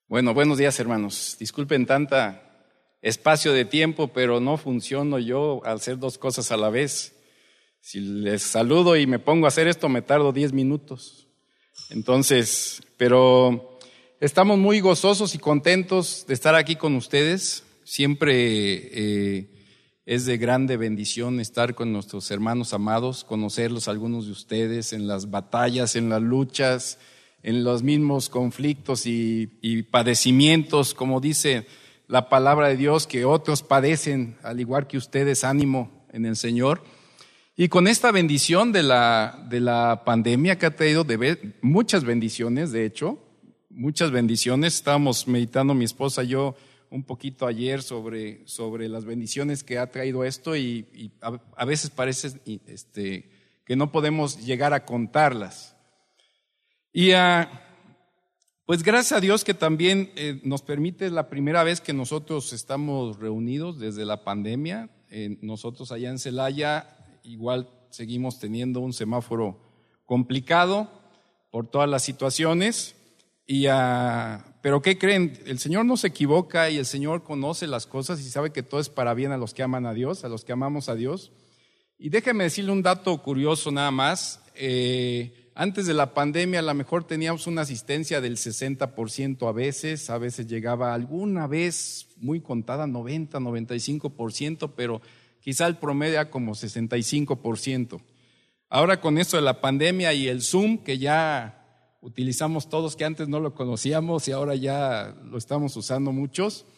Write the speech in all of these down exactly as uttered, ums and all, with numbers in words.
Bueno, buenos días, hermanos. Disculpen tanta espacio de tiempo, pero no funciono yo al hacer dos cosas a la vez. Si les saludo y me pongo a hacer esto, me tardo diez minutos. Entonces, pero estamos muy gozosos y contentos de estar aquí con ustedes. Siempre eh, es de grande bendición estar con nuestros hermanos amados, conocerlos algunos de ustedes en las batallas, en las luchas, en los mismos conflictos y, y padecimientos, como dice la palabra de Dios, que otros padecen, al igual que ustedes, ánimo en el Señor. Y con esta bendición de la, de la pandemia que ha traído de muchas bendiciones, de hecho, muchas bendiciones. Estábamos meditando mi esposa y yo un poquito ayer sobre, sobre las bendiciones que ha traído esto y, y a, a veces parece este, que no podemos llegar a contarlas. Y uh, pues gracias a Dios que también eh, nos permite la primera vez que nosotros estamos reunidos desde la pandemia. Eh, nosotros allá en Celaya igual seguimos teniendo un semáforo complicado por todas las situaciones. Y, uh, pero ¿qué creen? El Señor no se equivoca y el Señor conoce las cosas y sabe que todo es para bien a los que aman a Dios, a los que amamos a Dios. Y déjeme decirle un dato curioso nada más. Eh, Antes de la pandemia a lo mejor teníamos una asistencia del sesenta por ciento a veces, a veces llegaba alguna vez muy contada, noventa, noventa y cinco por ciento, pero quizá el promedio era como sesenta y cinco por ciento. Ahora con esto de la pandemia y el Zoom, que ya utilizamos todos, que antes no lo conocíamos y ahora ya lo estamos usando muchos,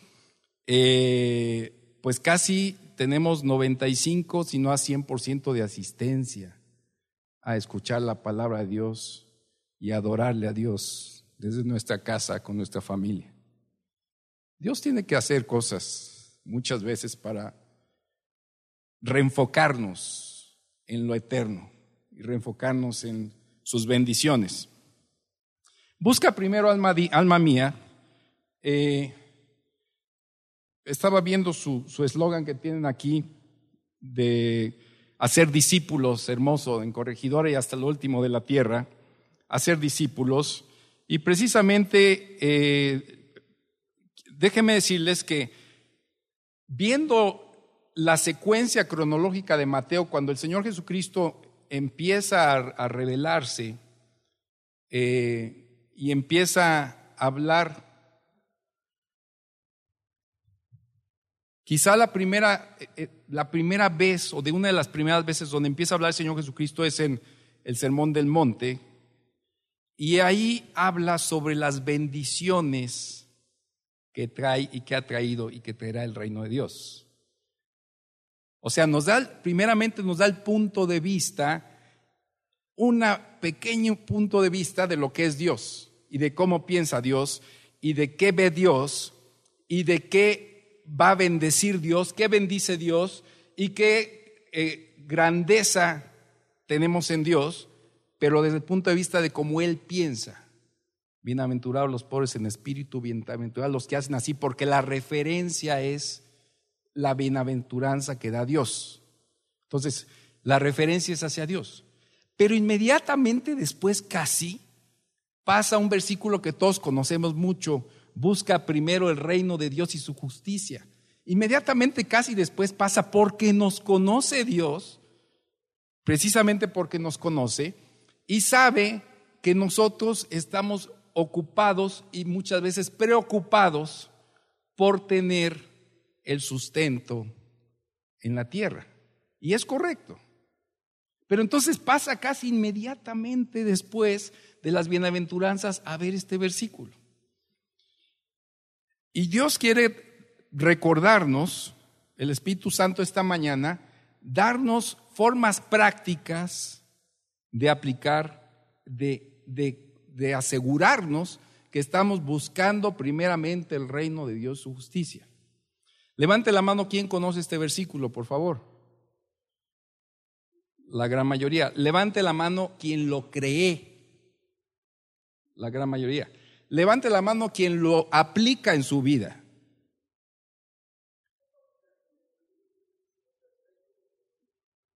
eh, pues casi tenemos noventa y cinco, si no a cien por ciento de asistencia a escuchar la palabra de Dios y adorarle a Dios desde nuestra casa, con nuestra familia. Dios tiene que hacer cosas muchas veces para reenfocarnos en lo eterno y reenfocarnos en sus bendiciones. Busca primero, alma, di, alma mía. Eh, estaba viendo su eslogan que tienen aquí de hacer discípulos, hermoso, en Corregidora y hasta lo último de la tierra, hacer discípulos. Y precisamente, eh, déjenme decirles que viendo la secuencia cronológica de Mateo, cuando el Señor Jesucristo empieza a, a revelarse eh, y empieza a hablar, quizá la primera, eh, la primera vez o de una de las primeras veces donde empieza a hablar el Señor Jesucristo es en el Sermón del Monte, y ahí habla sobre las bendiciones que trae y que ha traído y que traerá el reino de Dios. O sea, nos da, primeramente nos da el punto de vista, un pequeño punto de vista de lo que es Dios y de cómo piensa Dios y de qué ve Dios y de qué va a bendecir Dios, qué bendice Dios y qué eh, grandeza tenemos en Dios, pero desde el punto de vista de cómo Él piensa. Bienaventurados los pobres en espíritu, bienaventurados los que hacen así, porque la referencia es la bienaventuranza que da Dios. Entonces, la referencia es hacia Dios. Pero inmediatamente después casi pasa un versículo que todos conocemos mucho: busca primero el reino de Dios y su justicia. Inmediatamente casi después pasa porque nos conoce Dios, precisamente porque nos conoce y sabe que nosotros estamos ocupados y muchas veces preocupados por tener el sustento en la tierra. Y es correcto. Pero entonces pasa casi inmediatamente después de las bienaventuranzas a ver este versículo. Y Dios quiere recordarnos, el Espíritu Santo esta mañana, darnos formas prácticas de aplicar, de, de, de asegurarnos que estamos buscando primeramente el reino de Dios, su justicia. Levante la mano quien conoce este versículo, por favor. La gran mayoría. Levante la mano quien lo cree. La gran mayoría. Levante la mano quien lo aplica en su vida.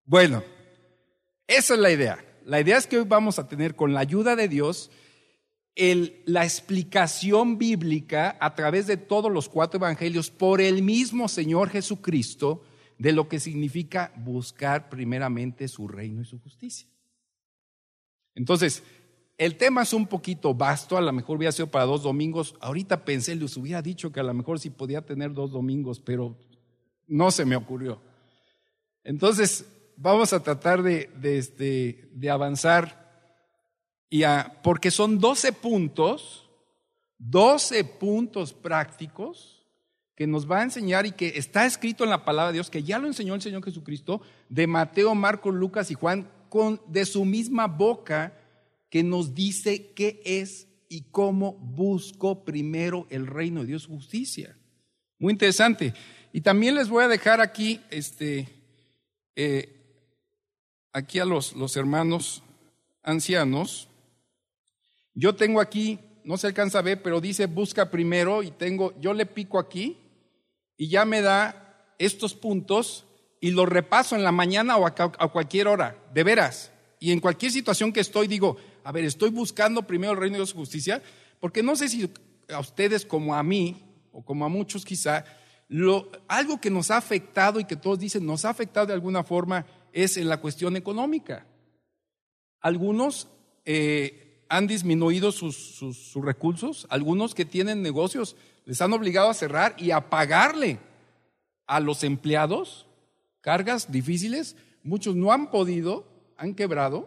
Bueno, esa es la idea. La idea es que hoy vamos a tener, con la ayuda de Dios, el, la explicación bíblica a través de todos los cuatro evangelios por el mismo Señor Jesucristo de lo que significa buscar primeramente su reino y su justicia. Entonces, el tema es un poquito vasto, a lo mejor hubiera sido para dos domingos. Ahorita pensé, les hubiera dicho que a lo mejor sí podía tener dos domingos, pero no se me ocurrió. Entonces, vamos a tratar de, de, de, de avanzar, y a, porque son doce puntos, doce puntos prácticos que nos va a enseñar y que está escrito en la palabra de Dios, que ya lo enseñó el Señor Jesucristo, de Mateo, Marcos, Lucas y Juan, con, de su misma boca, que nos dice qué es y cómo busco primero el reino de Dios y justicia. Muy interesante. Y también les voy a dejar aquí, este, eh, aquí a los, los hermanos ancianos. Yo tengo aquí, no se alcanza a ver, pero dice busca primero, y tengo, yo le pico aquí y ya me da estos puntos y los repaso en la mañana o a, a cualquier hora, de veras. Y en cualquier situación que estoy digo, a ver, estoy buscando primero el reino de Dios y justicia, porque no sé si a ustedes como a mí, o como a muchos quizá, lo, algo que nos ha afectado y que todos dicen nos ha afectado de alguna forma es en la cuestión económica. Algunos eh, han disminuido sus, sus, sus recursos, algunos que tienen negocios les han obligado a cerrar y a pagarle a los empleados cargas difíciles. Muchos no han podido, han quebrado.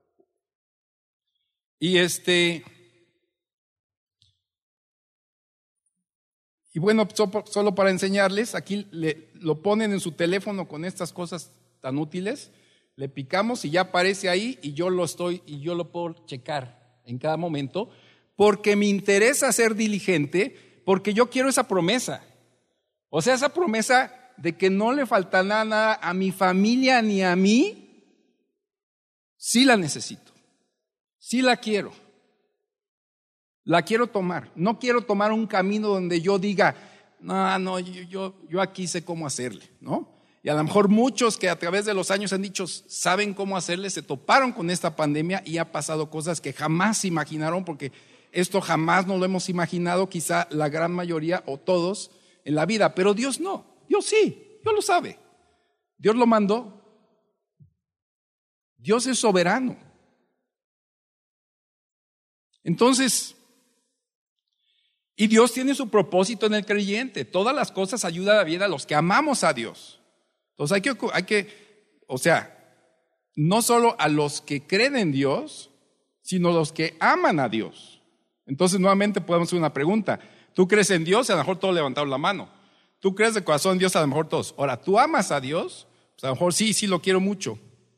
Y este y bueno, solo para enseñarles, aquí le, lo ponen en su teléfono con estas cosas tan útiles, le picamos y ya aparece ahí y yo lo estoy y yo lo puedo checar en cada momento, porque me interesa ser diligente, porque yo quiero esa promesa. O sea, esa promesa de que no le falta nada a mi familia ni a mí, sí la necesito, sí la quiero. La quiero tomar. No quiero tomar un camino donde yo diga, no, no, yo, yo, yo aquí sé cómo hacerle, ¿no? Y a lo mejor muchos que a través de los años han dicho, saben cómo hacerle, se toparon con esta pandemia y ha pasado cosas que jamás se imaginaron, porque esto jamás no lo hemos imaginado, quizá la gran mayoría o todos en la vida, pero Dios no, Dios sí, Dios lo sabe. Dios lo mandó. Dios es soberano. Entonces, y Dios tiene su propósito en el creyente. Todas las cosas ayudan bien a los que amamos a Dios. Entonces hay que, hay que, o sea, no solo a los que creen en Dios, sino a los que aman a Dios. Entonces nuevamente podemos hacer una pregunta. ¿Tú crees en Dios? A lo mejor todos levantaron la mano. ¿Tú crees de corazón en Dios? A lo mejor todos. Ahora, ¿tú amas a Dios? Pues a lo mejor sí, sí lo quiero mucho.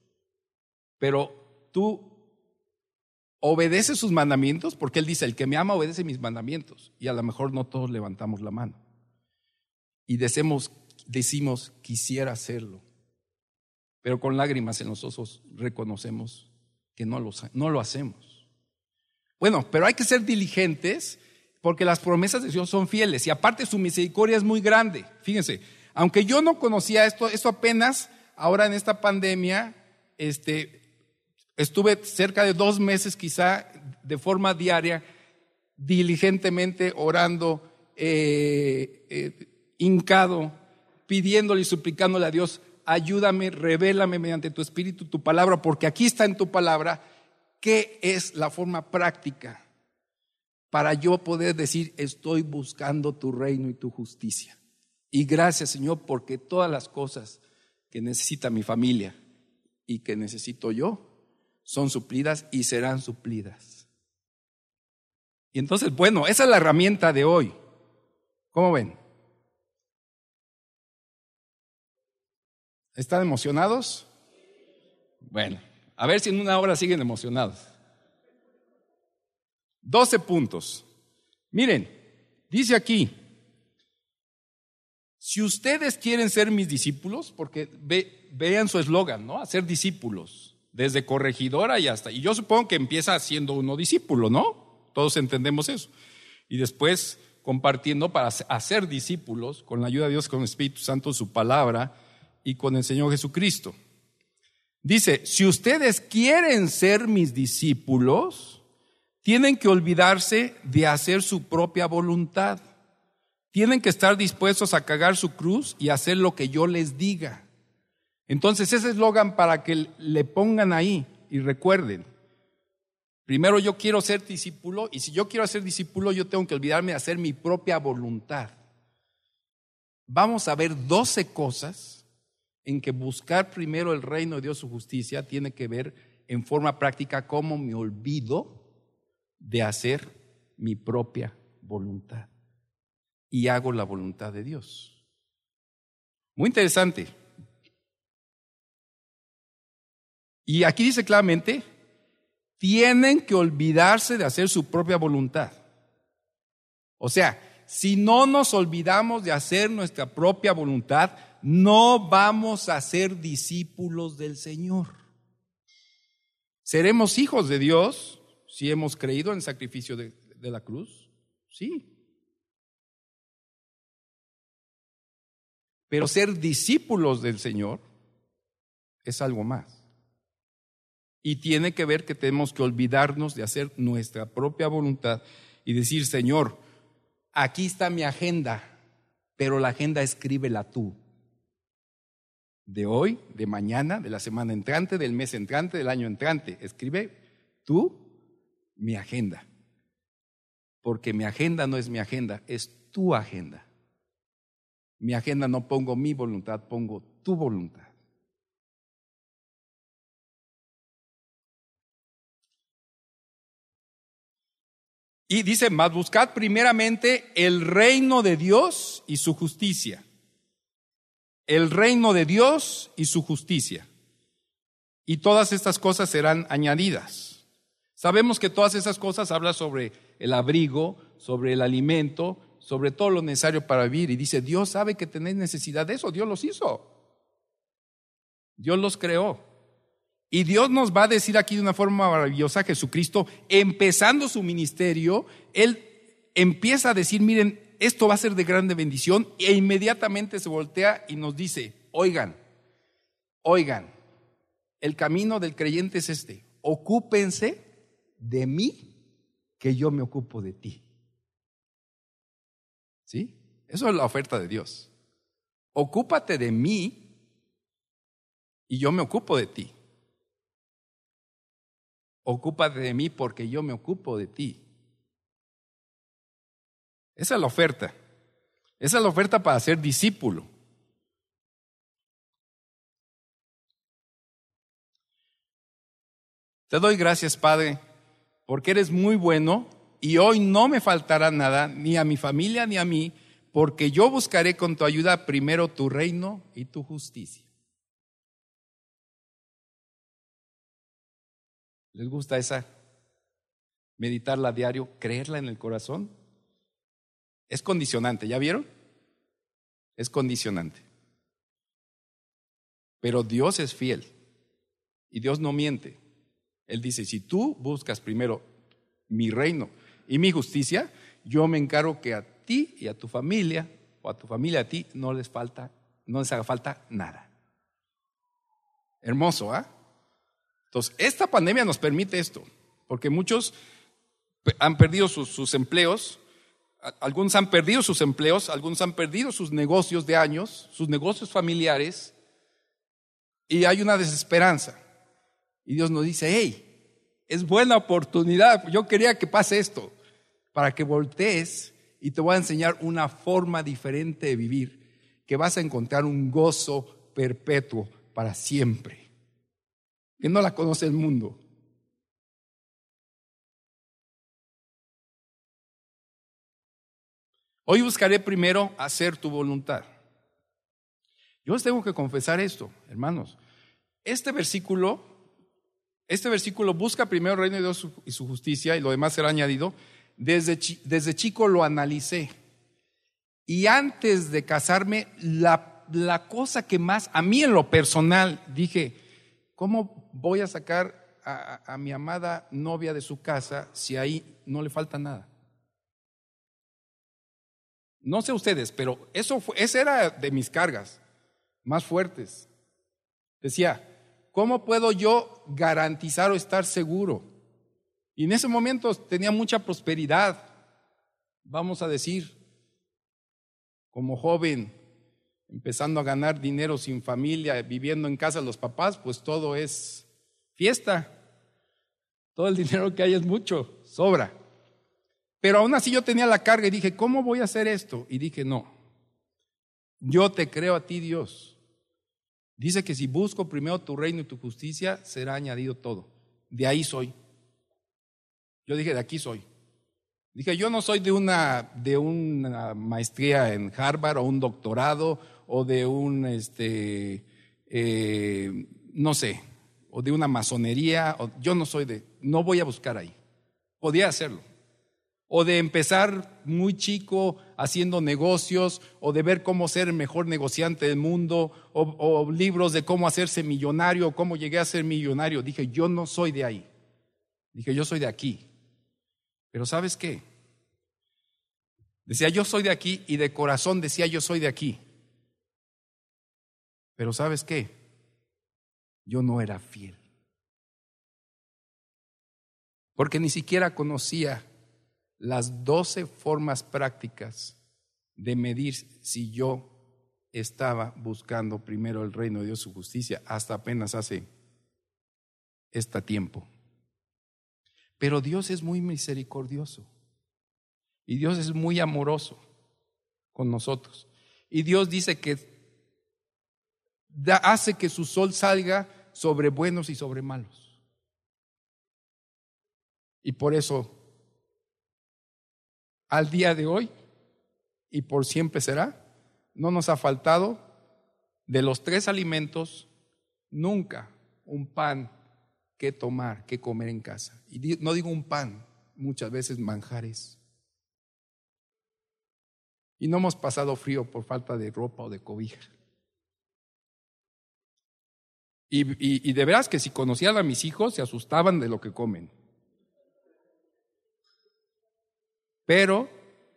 Pero tú obedece sus mandamientos, porque Él dice, el que me ama obedece mis mandamientos. Y a lo mejor no todos levantamos la mano. Y decimos, decimos quisiera hacerlo. Pero con lágrimas en los ojos reconocemos que no lo, no lo hacemos. Bueno, pero hay que ser diligentes, porque las promesas de Dios son fieles. Y aparte su misericordia es muy grande. Fíjense, aunque yo no conocía esto, esto apenas ahora en esta pandemia, este... estuve cerca de dos meses quizá de forma diaria, diligentemente orando, eh, eh, hincado, pidiéndole y suplicándole a Dios, ayúdame, revélame mediante tu espíritu tu palabra, porque aquí está en tu palabra qué es la forma práctica para yo poder decir estoy buscando tu reino y tu justicia. Y gracias, Señor, porque todas las cosas que necesita mi familia y que necesito yo son suplidas y serán suplidas. Y entonces, bueno, esa es la herramienta de hoy. ¿Cómo ven? ¿Están emocionados? Bueno, a ver si en una hora siguen emocionados. Doce puntos. Miren, dice aquí, si ustedes quieren ser mis discípulos, porque ve, vean su eslogan, ¿no? Hacer discípulos. Desde corregidora y hasta, y yo supongo que empieza siendo uno discípulo, ¿no? Todos entendemos eso. Y después compartiendo para hacer discípulos con la ayuda de Dios, con el Espíritu Santo, su palabra y con el Señor Jesucristo. Dice, si ustedes quieren ser mis discípulos, tienen que olvidarse de hacer su propia voluntad. Tienen que estar dispuestos a cargar su cruz y hacer lo que yo les diga. Entonces, ese eslogan para que le pongan ahí y recuerden. Primero yo quiero ser discípulo, y si yo quiero ser discípulo, yo tengo que olvidarme de hacer mi propia voluntad. Vamos a ver doce cosas en que buscar primero el reino de Dios, su justicia, tiene que ver en forma práctica cómo me olvido de hacer mi propia voluntad y hago la voluntad de Dios. Muy interesante. Y aquí dice claramente, tienen que olvidarse de hacer su propia voluntad. O sea, si no nos olvidamos de hacer nuestra propia voluntad, no vamos a ser discípulos del Señor. ¿Seremos hijos de Dios si hemos creído en el sacrificio de, de la cruz? Sí. Pero ser discípulos del Señor es algo más. Y tiene que ver que tenemos que olvidarnos de hacer nuestra propia voluntad y decir, Señor, aquí está mi agenda, pero la agenda escríbela tú. De hoy, de mañana, de la semana entrante, del mes entrante, del año entrante. Escribe tú mi agenda. Porque mi agenda no es mi agenda, es tu agenda. Mi agenda no pongo mi voluntad, pongo tu voluntad. Y dice más, buscad primeramente el reino de Dios y su justicia. El reino de Dios y su justicia. Y todas estas cosas serán añadidas. Sabemos que todas esas cosas hablan sobre el abrigo, sobre el alimento, sobre todo lo necesario para vivir. Y dice, Dios sabe que tenéis necesidad de eso, Dios los hizo. Dios los creó. Y Dios nos va a decir aquí de una forma maravillosa, Jesucristo, empezando su ministerio, Él empieza a decir, miren, esto va a ser de grande bendición, e inmediatamente se voltea y nos dice, oigan, oigan, el camino del creyente es este, ocúpense de mí, que yo me ocupo de ti. ¿Sí? Eso es la oferta de Dios. Ocúpate de mí y yo me ocupo de ti. Ocúpate de mí porque yo me ocupo de ti. Esa es la oferta. Esa es la oferta para ser discípulo. Te doy gracias, Padre, porque eres muy bueno y hoy no me faltará nada, ni a mi familia ni a mí, porque yo buscaré con tu ayuda primero tu reino y tu justicia. ¿Les gusta esa? Meditarla a diario, creerla en el corazón. Es condicionante, ¿ya vieron? Es condicionante. Pero Dios es fiel y Dios no miente. Él dice, si tú buscas primero mi reino y mi justicia, yo me encargo que a ti y a tu familia, o a tu familia a ti, no les falta, no les haga falta nada. Hermoso, ¿ah? ¿eh? Entonces, esta pandemia nos permite esto, porque muchos han perdido sus, sus empleos, algunos han perdido sus empleos, algunos han perdido sus negocios de años, sus negocios familiares, y hay una desesperanza. Y Dios nos dice, hey, es buena oportunidad, yo quería que pase esto, para que voltees y te voy a enseñar una forma diferente de vivir, que vas a encontrar un gozo perpetuo para siempre, que no la conoce el mundo. Hoy buscaré primero hacer tu voluntad. Yo les tengo que confesar esto, hermanos. Este versículo, este versículo busca primero el reino de Dios y su justicia y lo demás será añadido. Desde, chi, desde chico lo analicé. Y antes de casarme, la, la cosa que más, a mí en lo personal, dije, ¿cómo voy a sacar a, a, a mi amada novia de su casa si ahí no le falta nada? No sé ustedes, pero eso fue, esa era de mis cargas más fuertes. Decía, ¿cómo puedo yo garantizar o estar seguro Y en ese momento tenía mucha prosperidad, vamos a decir, como joven, empezando a ganar dinero sin familia, viviendo en casa de los papás, pues todo es fiesta. Todo el dinero que hay es mucho, sobra. Pero aún así yo tenía la carga y dije, ¿cómo voy a hacer esto? Y dije, no, yo te creo a ti, Dios. Dice que si busco primero tu reino y tu justicia, será añadido todo. De ahí soy. Yo dije, de aquí soy. Dije, yo no soy de una, de una maestría en Harvard o un doctorado o de un, este, eh, no sé, o de una masonería. O, yo no soy de, no voy a buscar ahí. Podía hacerlo. O de empezar muy chico haciendo negocios, o de ver cómo ser el mejor negociante del mundo, o, o libros de cómo hacerse millonario, o cómo llegué a ser millonario. Dije, yo no soy de ahí. Dije, yo soy de aquí. Pero ¿sabes qué? Decía, yo soy de aquí, y de corazón decía, yo soy de aquí. Pero ¿sabes qué? Yo no era fiel. Porque ni siquiera conocía las doce formas prácticas de medir si yo estaba buscando primero el reino de Dios, su justicia, hasta apenas hace este tiempo. Pero Dios es muy misericordioso y Dios es muy amoroso con nosotros. Y Dios dice que da, hace que su sol salga sobre buenos y sobre malos. Y por eso, al día de hoy, y por siempre será, no nos ha faltado de los tres alimentos nunca un pan que tomar, que comer en casa. Y no digo un pan, muchas veces manjares. Y no hemos pasado frío por falta de ropa o de cobija. Y, y, y de veras que si conocían a mis hijos se asustaban de lo que comen. Pero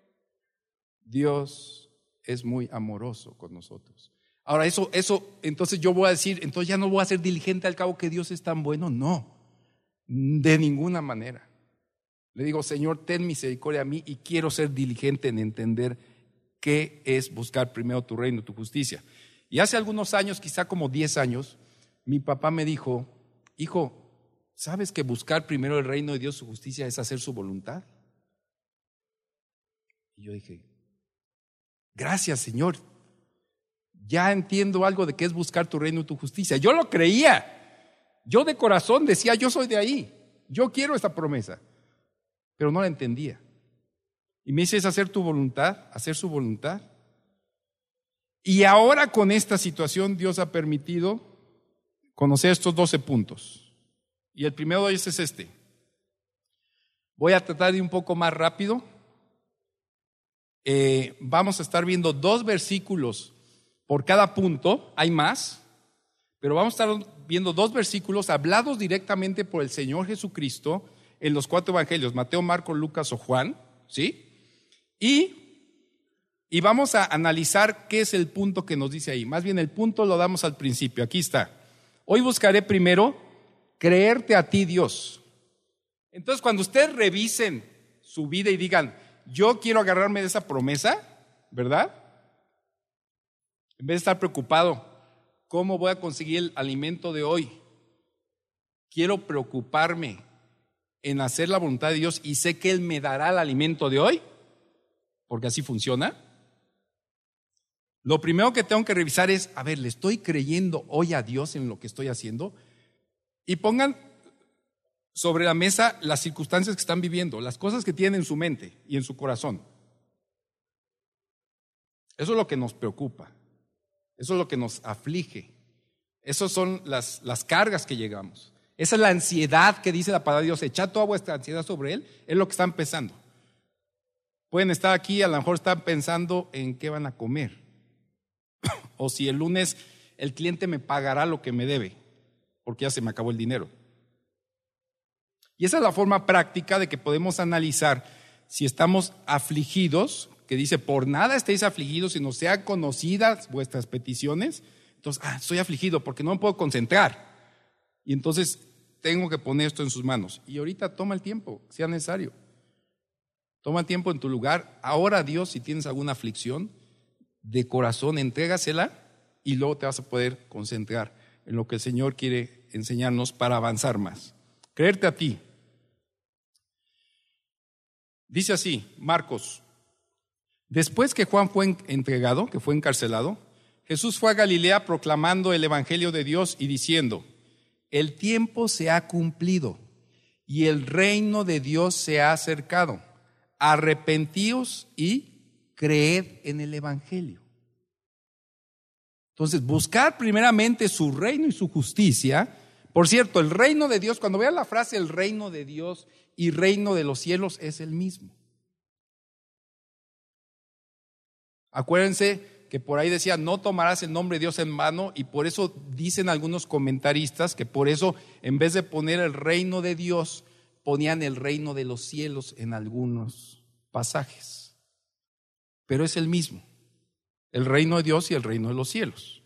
Dios es muy amoroso con nosotros. Ahora eso, eso, entonces yo voy a decir, entonces ya no voy a ser diligente al cabo que Dios es tan bueno. No, de ninguna manera. Le digo, Señor, ten misericordia a mí y quiero ser diligente en entender qué es buscar primero tu reino, tu justicia. Y hace algunos años, quizá como diez años, mi papá me dijo, hijo, ¿sabes que buscar primero el reino de Dios, su justicia, es hacer su voluntad? Y yo dije, gracias, Señor. Ya entiendo algo de qué es buscar tu reino y tu justicia. Yo lo creía. Yo de corazón decía, yo soy de ahí. Yo quiero esta promesa. Pero no la entendía. Y me dice, es hacer tu voluntad, hacer su voluntad. Y ahora con esta situación Dios ha permitido conocer estos doce puntos. Y el primero de ellos es este. Voy a tratar de ir un poco más rápido. Eh, vamos a estar viendo dos versículos por cada punto, hay más, pero vamos a estar viendo dos versículos hablados directamente por el Señor Jesucristo en los cuatro evangelios, Mateo, Marcos, Lucas o Juan, ¿sí? Y, y vamos a analizar qué es el punto que nos dice ahí. Más bien el punto lo damos al principio, aquí está. Hoy buscaré primero creerte a ti, Dios. Entonces cuando ustedes revisen su vida y digan, yo quiero agarrarme de esa promesa, ¿verdad? En vez de estar preocupado, ¿cómo voy a conseguir el alimento de hoy? Quiero preocuparme en hacer la voluntad de Dios y sé que Él me dará el alimento de hoy, porque así funciona. Lo primero que tengo que revisar es, a ver, ¿le estoy creyendo hoy a Dios en lo que estoy haciendo? Y pongan sobre la mesa las circunstancias que están viviendo, las cosas que tienen en su mente y en su corazón. Eso es lo que nos preocupa. Eso es lo que nos aflige. Esas son las, las cargas que llegamos. Esa es la ansiedad que dice la palabra de Dios. Echad toda vuestra ansiedad sobre Él. Es lo que están pensando. Pueden estar aquí, a lo mejor están pensando en qué van a comer. O si el lunes el cliente me pagará lo que me debe, porque ya se me acabó el dinero. Y esa es la forma práctica de que podemos analizar si estamos afligidos, que dice, por nada estéis afligidos, sino sean conocidas vuestras peticiones. Entonces, ah, estoy afligido porque no me puedo concentrar. Y entonces tengo que poner esto en sus manos. Y ahorita toma el tiempo, sea necesario. Toma el tiempo en tu lugar. Ahora a Dios, si tienes alguna aflicción, de corazón, entrégasela y luego te vas a poder concentrar en lo que el Señor quiere enseñarnos para avanzar más. Creerte a ti. Dice así, Marcos: después que Juan fue entregado, que fue encarcelado, Jesús fue a Galilea proclamando el evangelio de Dios y diciendo: el tiempo se ha cumplido y el reino de Dios se ha acercado. Arrepentíos y creed en el evangelio. Entonces, buscar primeramente su reino y su justicia. Por cierto, el reino de Dios, cuando vean la frase el reino de Dios y reino de los cielos, es el mismo. Acuérdense que por ahí decía, no tomarás el nombre de Dios en vano, y por eso dicen algunos comentaristas que por eso en vez de poner el reino de Dios, ponían el reino de los cielos en algunos pasajes. Pero es el mismo, el reino de Dios y el reino de los cielos.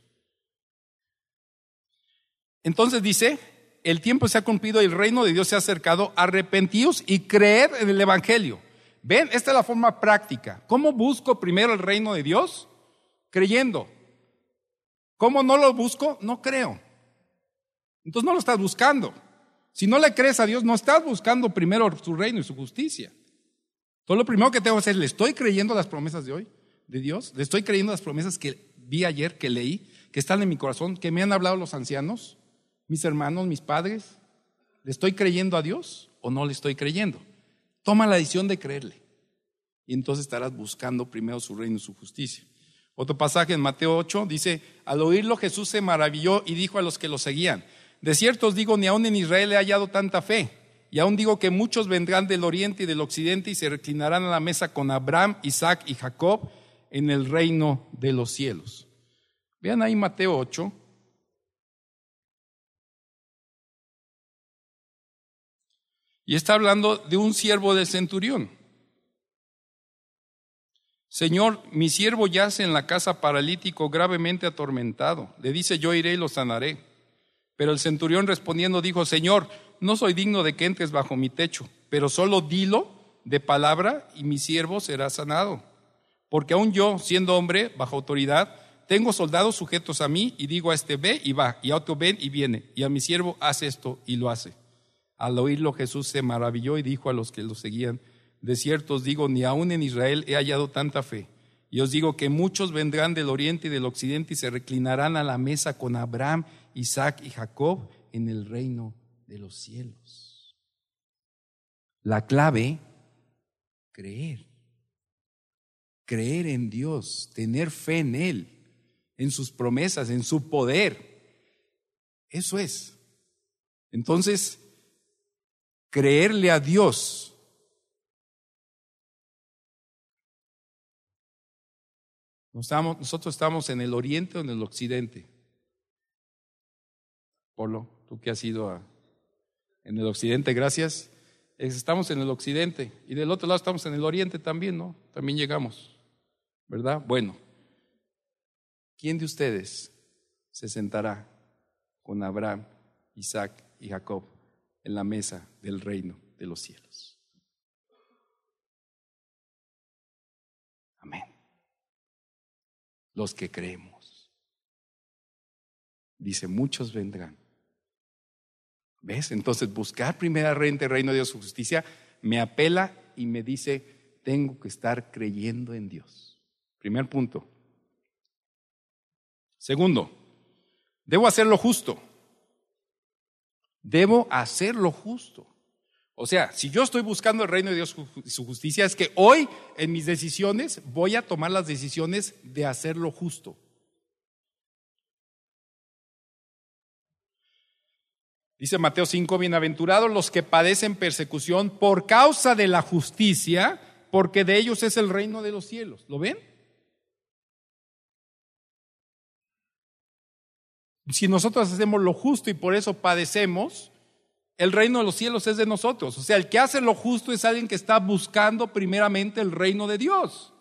Entonces dice, el tiempo se ha cumplido y el reino de Dios se ha acercado, arrepentíos y creed en el evangelio. ¿Ven? Esta es la forma práctica. ¿Cómo busco primero el reino de Dios? Creyendo. ¿Cómo no lo busco? No creo. Entonces no lo estás buscando. Si no le crees a Dios, no estás buscando primero su reino y su justicia. Entonces lo primero que tengo que hacer, ¿le estoy creyendo las promesas de hoy, de Dios? ¿Le estoy creyendo las promesas que vi ayer, que leí, que están en mi corazón, que me han hablado los ancianos, mis hermanos, mis padres? ¿Le estoy creyendo a Dios o no le estoy creyendo? Toma la decisión de creerle y entonces estarás buscando primero su reino y su justicia. Otro pasaje en Mateo ocho dice: al oírlo Jesús se maravilló y dijo a los que lo seguían: de cierto os digo, ni aun en Israel he hallado tanta fe. Y aún digo que muchos vendrán del oriente y del occidente y se reclinarán a la mesa con Abraham, Isaac y Jacob en el reino de los cielos. Vean ahí Mateo ocho. Y está hablando de un siervo del centurión. Señor, mi siervo yace en la casa paralítico, gravemente atormentado. Le dice: yo iré y lo sanaré. Pero el centurión respondiendo dijo: Señor, no soy digno de que entres bajo mi techo, pero solo dilo de palabra y mi siervo será sanado. Porque aun yo, siendo hombre bajo autoridad, tengo soldados sujetos a mí, y digo a este: ve y va, y a otro: ven y viene, y a mi siervo: haz esto, y lo hace. Al oírlo Jesús se maravilló y dijo a los que lo seguían: de cierto os digo, ni aun en Israel he hallado tanta fe. Y os digo que muchos vendrán del oriente y del occidente y se reclinarán a la mesa con Abraham, Isaac y Jacob en el reino de los cielos. La clave, creer. Creer en Dios, tener fe en Él, en sus promesas, en su poder. Eso es. Entonces, creerle a Dios. Nosotros estamos en el oriente o en el occidente. Polo, tú que has ido a, en el occidente, gracias. Estamos en el occidente y del otro lado estamos en el oriente también, ¿no? También llegamos, ¿verdad? Bueno, ¿quién de ustedes se sentará con Abraham, Isaac y Jacob en la mesa del reino de los cielos? Amén. Los que creemos. Dice: muchos vendrán. ¿Ves? Entonces, buscar primeramente el reino de Dios y su justicia me apela y me dice: tengo que estar creyendo en Dios. Primer punto. Segundo, debo hacer lo justo. Debo hacer lo justo. O sea, si yo estoy buscando el reino de Dios y su justicia, es que hoy en mis decisiones voy a tomar las decisiones de hacer lo justo. Dice Mateo cinco: bienaventurados los que padecen persecución por causa de la justicia, porque de ellos es el reino de los cielos. ¿Lo ven? Si nosotros hacemos lo justo y por eso padecemos, el reino de los cielos es de nosotros. O sea, el que hace lo justo es alguien que está buscando primeramente el reino de Dios.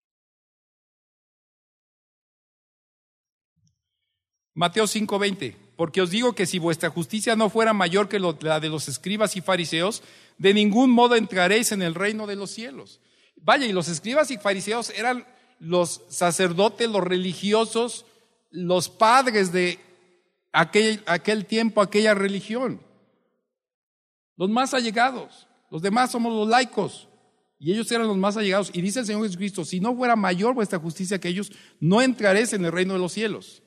Mateo cinco veinte: porque os digo que si vuestra justicia no fuera mayor que la de los escribas y fariseos, de ningún modo entraréis en el reino de los cielos. Vaya, y los escribas y fariseos eran los sacerdotes, los religiosos, los padres de aquel, aquel tiempo, aquella religión. Los más allegados. Los demás somos los laicos. Y ellos eran los más allegados. Y dice el Señor Jesucristo, si no fuera mayor vuestra justicia que ellos, no entraréis en el reino de los cielos.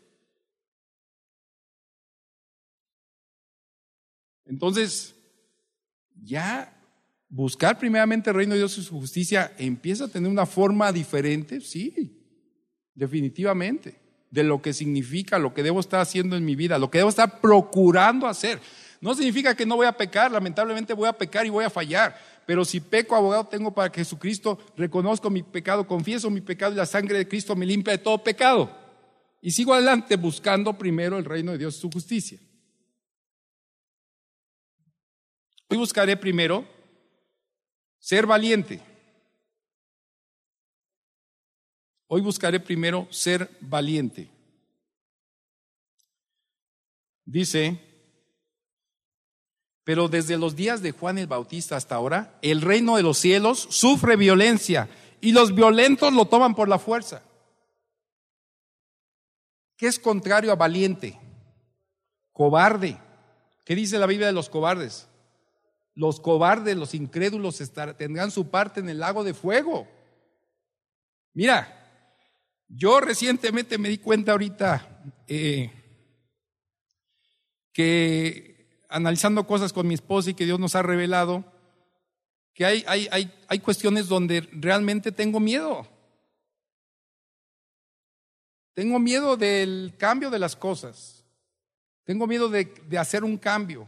Entonces, ya buscar primeramente el reino de Dios y su justicia empieza a tener una forma diferente, sí, definitivamente, de lo que significa, lo que debo estar haciendo en mi vida, lo que debo estar procurando hacer. No significa que no voy a pecar, lamentablemente voy a pecar y voy a fallar, pero si peco, abogado tengo para que Jesucristo, reconozco mi pecado, confieso mi pecado y la sangre de Cristo me limpia de todo pecado. Y sigo adelante buscando primero el reino de Dios y su justicia. Hoy buscaré primero ser valiente. Hoy buscaré primero ser valiente. Dice, pero desde los días de Juan el Bautista hasta ahora, el reino de los cielos sufre violencia y los violentos lo toman por la fuerza. ¿Qué es contrario a valiente? Cobarde. ¿Qué dice la Biblia de los cobardes? Los cobardes, los incrédulos estar, tendrán su parte en el lago de fuego. Mira, yo recientemente me di cuenta ahorita eh, que analizando cosas con mi esposa y que Dios nos ha revelado, que hay, hay, hay, hay cuestiones donde realmente tengo miedo. Tengo miedo del cambio de las cosas. Tengo miedo de, de hacer un cambio.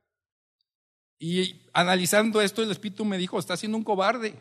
Y analizando esto, el Espíritu me dijo, está siendo un cobarde.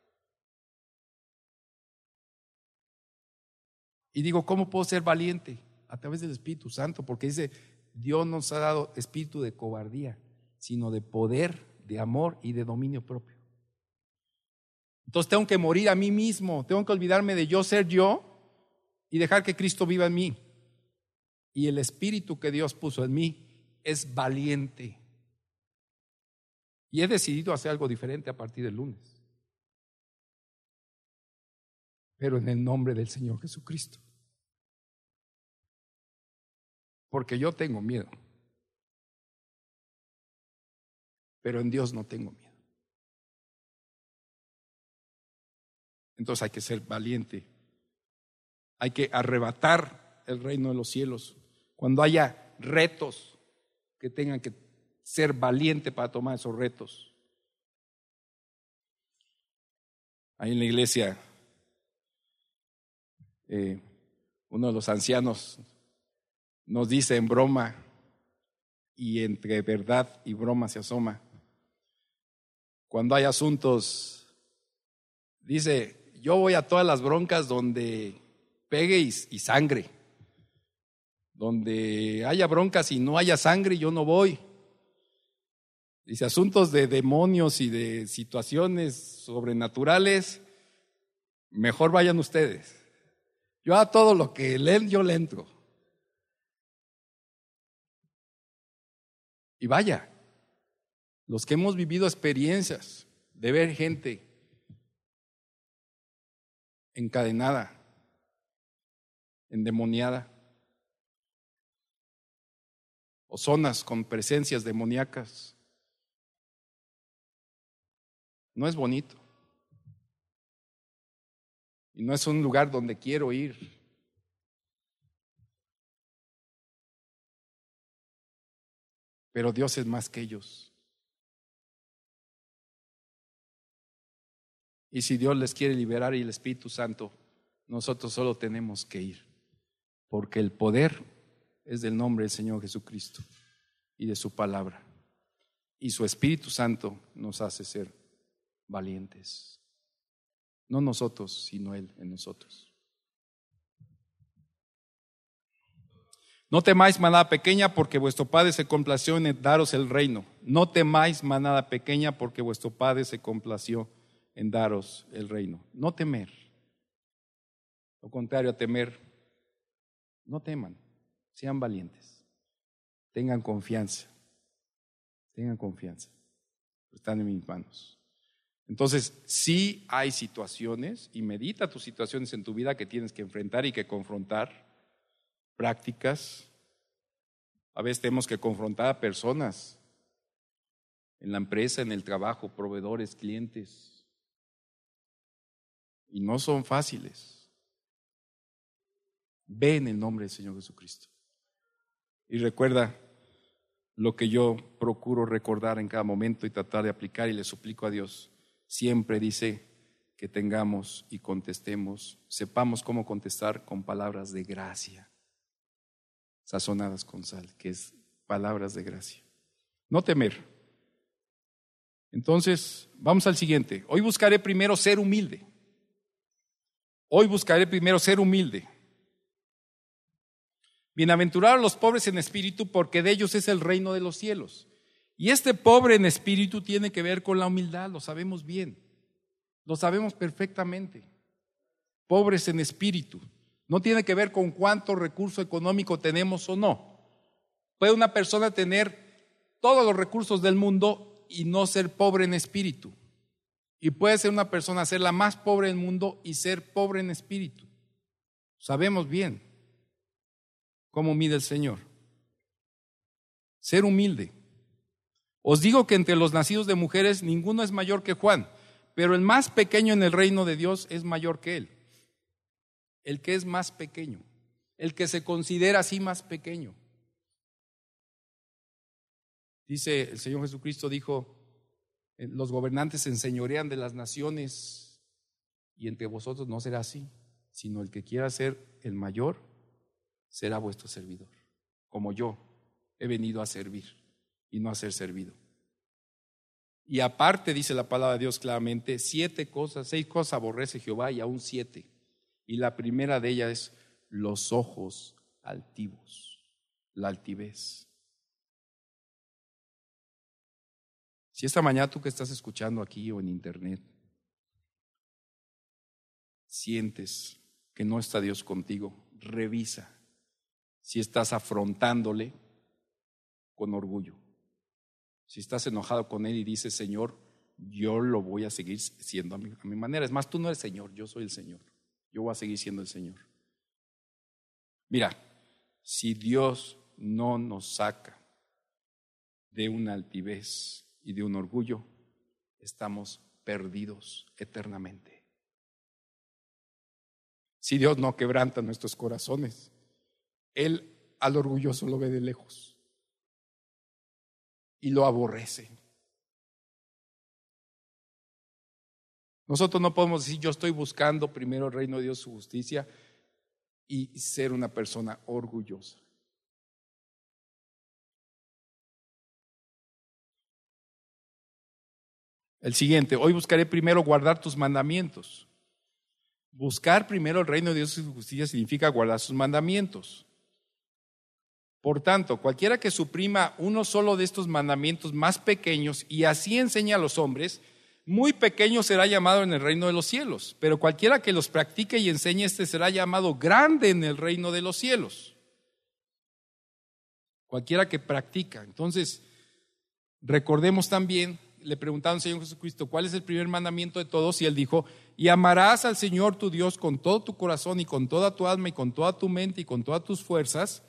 Y digo, ¿cómo puedo ser valiente? A través del Espíritu Santo, porque dice, Dios nos ha dado espíritu de cobardía, sino de poder, de amor y de dominio propio. Entonces tengo que morir a mí mismo, tengo que olvidarme de yo ser yo y dejar que Cristo viva en mí. Y el espíritu que Dios puso en mí es valiente. Y he decidido hacer algo diferente a partir del lunes. Pero en el nombre del Señor Jesucristo. Porque yo tengo miedo. Pero en Dios no tengo miedo. Entonces hay que ser valiente. Hay que arrebatar el reino de los cielos. Cuando haya retos que tengan que ser valiente para tomar esos retos. Ahí en la iglesia, eh, uno de los ancianos nos dice en broma, y entre verdad y broma se asoma, cuando hay asuntos, dice, yo voy a todas las broncas donde pegue y, y sangre, donde haya broncas y no haya sangre, yo no voy. Dice, asuntos de demonios y de situaciones sobrenaturales, mejor vayan ustedes. Yo a todo lo que leen, yo le entro. Y vaya, los que hemos vivido experiencias de ver gente encadenada, endemoniada, o zonas con presencias demoníacas, no es bonito. Y no es un lugar donde quiero ir. Pero Dios es más que ellos. Y si Dios les quiere liberar y el Espíritu Santo, nosotros solo tenemos que ir. Porque el poder es del nombre del Señor Jesucristo y de su palabra. Y su Espíritu Santo nos hace ser valientes. No nosotros, sino Él en nosotros. No temáis, manada pequeña, porque vuestro Padre se complació en daros el reino. No temáis, manada pequeña, porque vuestro Padre se complació en daros el reino. No temer. Lo contrario a temer, no teman, sean valientes. tengan confianza, tengan confianza, están en mis manos. Entonces, sí hay situaciones, y medita tus situaciones en tu vida que tienes que enfrentar y que confrontar, prácticas. A veces tenemos que confrontar a personas en la empresa, en el trabajo, proveedores, clientes, y no son fáciles. Ve en el nombre del Señor Jesucristo. Y recuerda lo que yo procuro recordar en cada momento y tratar de aplicar, y le suplico a Dios. Siempre dice que tengamos y contestemos, sepamos cómo contestar con palabras de gracia, sazonadas con sal, que es palabras de gracia. No temer. Entonces, vamos al siguiente. Hoy buscaré primero ser humilde. Hoy buscaré primero ser humilde. Bienaventurados los pobres en espíritu, porque de ellos es el reino de los cielos. Y este pobre en espíritu tiene que ver con la humildad, lo sabemos bien, lo sabemos perfectamente. Pobres en espíritu, no tiene que ver con cuánto recurso económico tenemos o no. Puede una persona tener todos los recursos del mundo y no ser pobre en espíritu. Y puede ser una persona ser la más pobre del mundo y ser pobre en espíritu. Sabemos bien cómo mide el Señor. Ser humilde. Os digo que entre los nacidos de mujeres ninguno es mayor que Juan, pero el más pequeño en el reino de Dios es mayor que él. El que es más pequeño, el que se considera así más pequeño. Dice el Señor Jesucristo, dijo, los gobernantes se enseñorean de las naciones, y entre vosotros no será así, sino el que quiera ser el mayor será vuestro servidor, como yo he venido a servir y no a ser servido. Y aparte, dice la palabra de Dios claramente, siete cosas, seis cosas aborrece Jehová, y aún siete. Y la primera de ellas es los ojos altivos, la altivez. Si esta mañana tú que estás escuchando aquí o en internet sientes que no está Dios contigo, revisa si estás afrontándole con orgullo. Si estás enojado con Él y dices, Señor, yo lo voy a seguir siendo a mi, a mi manera. Es más, tú no eres Señor, yo soy el Señor. Yo voy a seguir siendo el Señor. Mira, si Dios no nos saca de una altivez y de un orgullo, estamos perdidos eternamente. Si Dios no quebranta nuestros corazones, Él al orgulloso lo ve de lejos y lo aborrece. Nosotros no podemos decir, yo estoy buscando primero el reino de Dios, su justicia, y ser una persona orgullosa. El siguiente, hoy buscaré primero guardar tus mandamientos. Buscar primero el reino de Dios y su justicia significa guardar sus mandamientos. Por tanto, cualquiera que suprima uno solo de estos mandamientos más pequeños y así enseña a los hombres, muy pequeño será llamado en el reino de los cielos, pero cualquiera que los practique y enseñe, este será llamado grande en el reino de los cielos. Cualquiera que practica. Entonces, recordemos también, le preguntaron al Señor Jesucristo, ¿cuál es el primer mandamiento de todos? Y Él dijo, y amarás al Señor tu Dios con todo tu corazón y con toda tu alma y con toda tu mente y con todas tus fuerzas.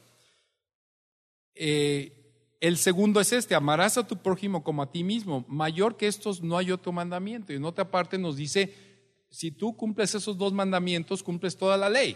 Eh, el segundo es este, amarás a tu prójimo como a ti mismo. Mayor que estos no hay otro mandamiento. Y en otra parte nos dice, si tú cumples esos dos mandamientos, cumples toda la ley.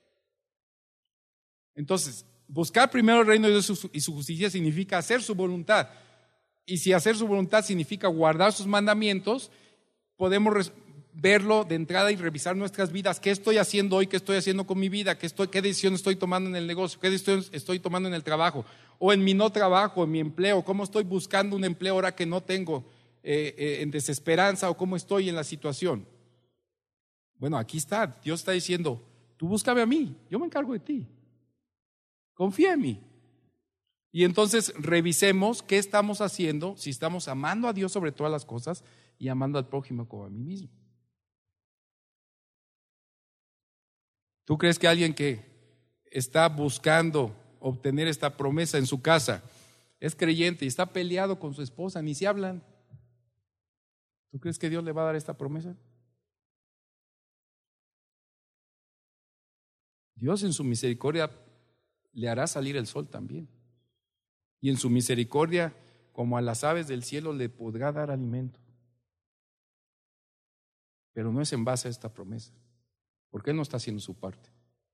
Entonces, buscar primero el reino de Dios y su justicia significa hacer su voluntad. Y si hacer su voluntad significa guardar sus mandamientos, podemos verlo de entrada y revisar nuestras vidas. ¿Qué estoy haciendo hoy? ¿Qué estoy haciendo con mi vida? ¿Qué, estoy, qué decisión estoy tomando en el negocio? ¿Qué decisión estoy tomando en el trabajo? O en mi no trabajo, en mi empleo. ¿Cómo estoy buscando un empleo ahora que no tengo eh, eh, en desesperanza? ¿O cómo estoy en la situación? Bueno, aquí está. Dios está diciendo, tú búscame a mí, yo me encargo de ti. Confía en mí. Y entonces revisemos qué estamos haciendo, si estamos amando a Dios sobre todas las cosas y amando al prójimo como a mí mismo. ¿Tú crees que alguien que está buscando obtener esta promesa en su casa es creyente y está peleado con su esposa, ni se hablan. ¿Tú crees que Dios le va a dar esta promesa? Dios en su misericordia le hará salir el sol también. Y en su misericordia, como a las aves del cielo, le podrá dar alimento. Pero no es en base a esta promesa, porque Él no está haciendo su parte.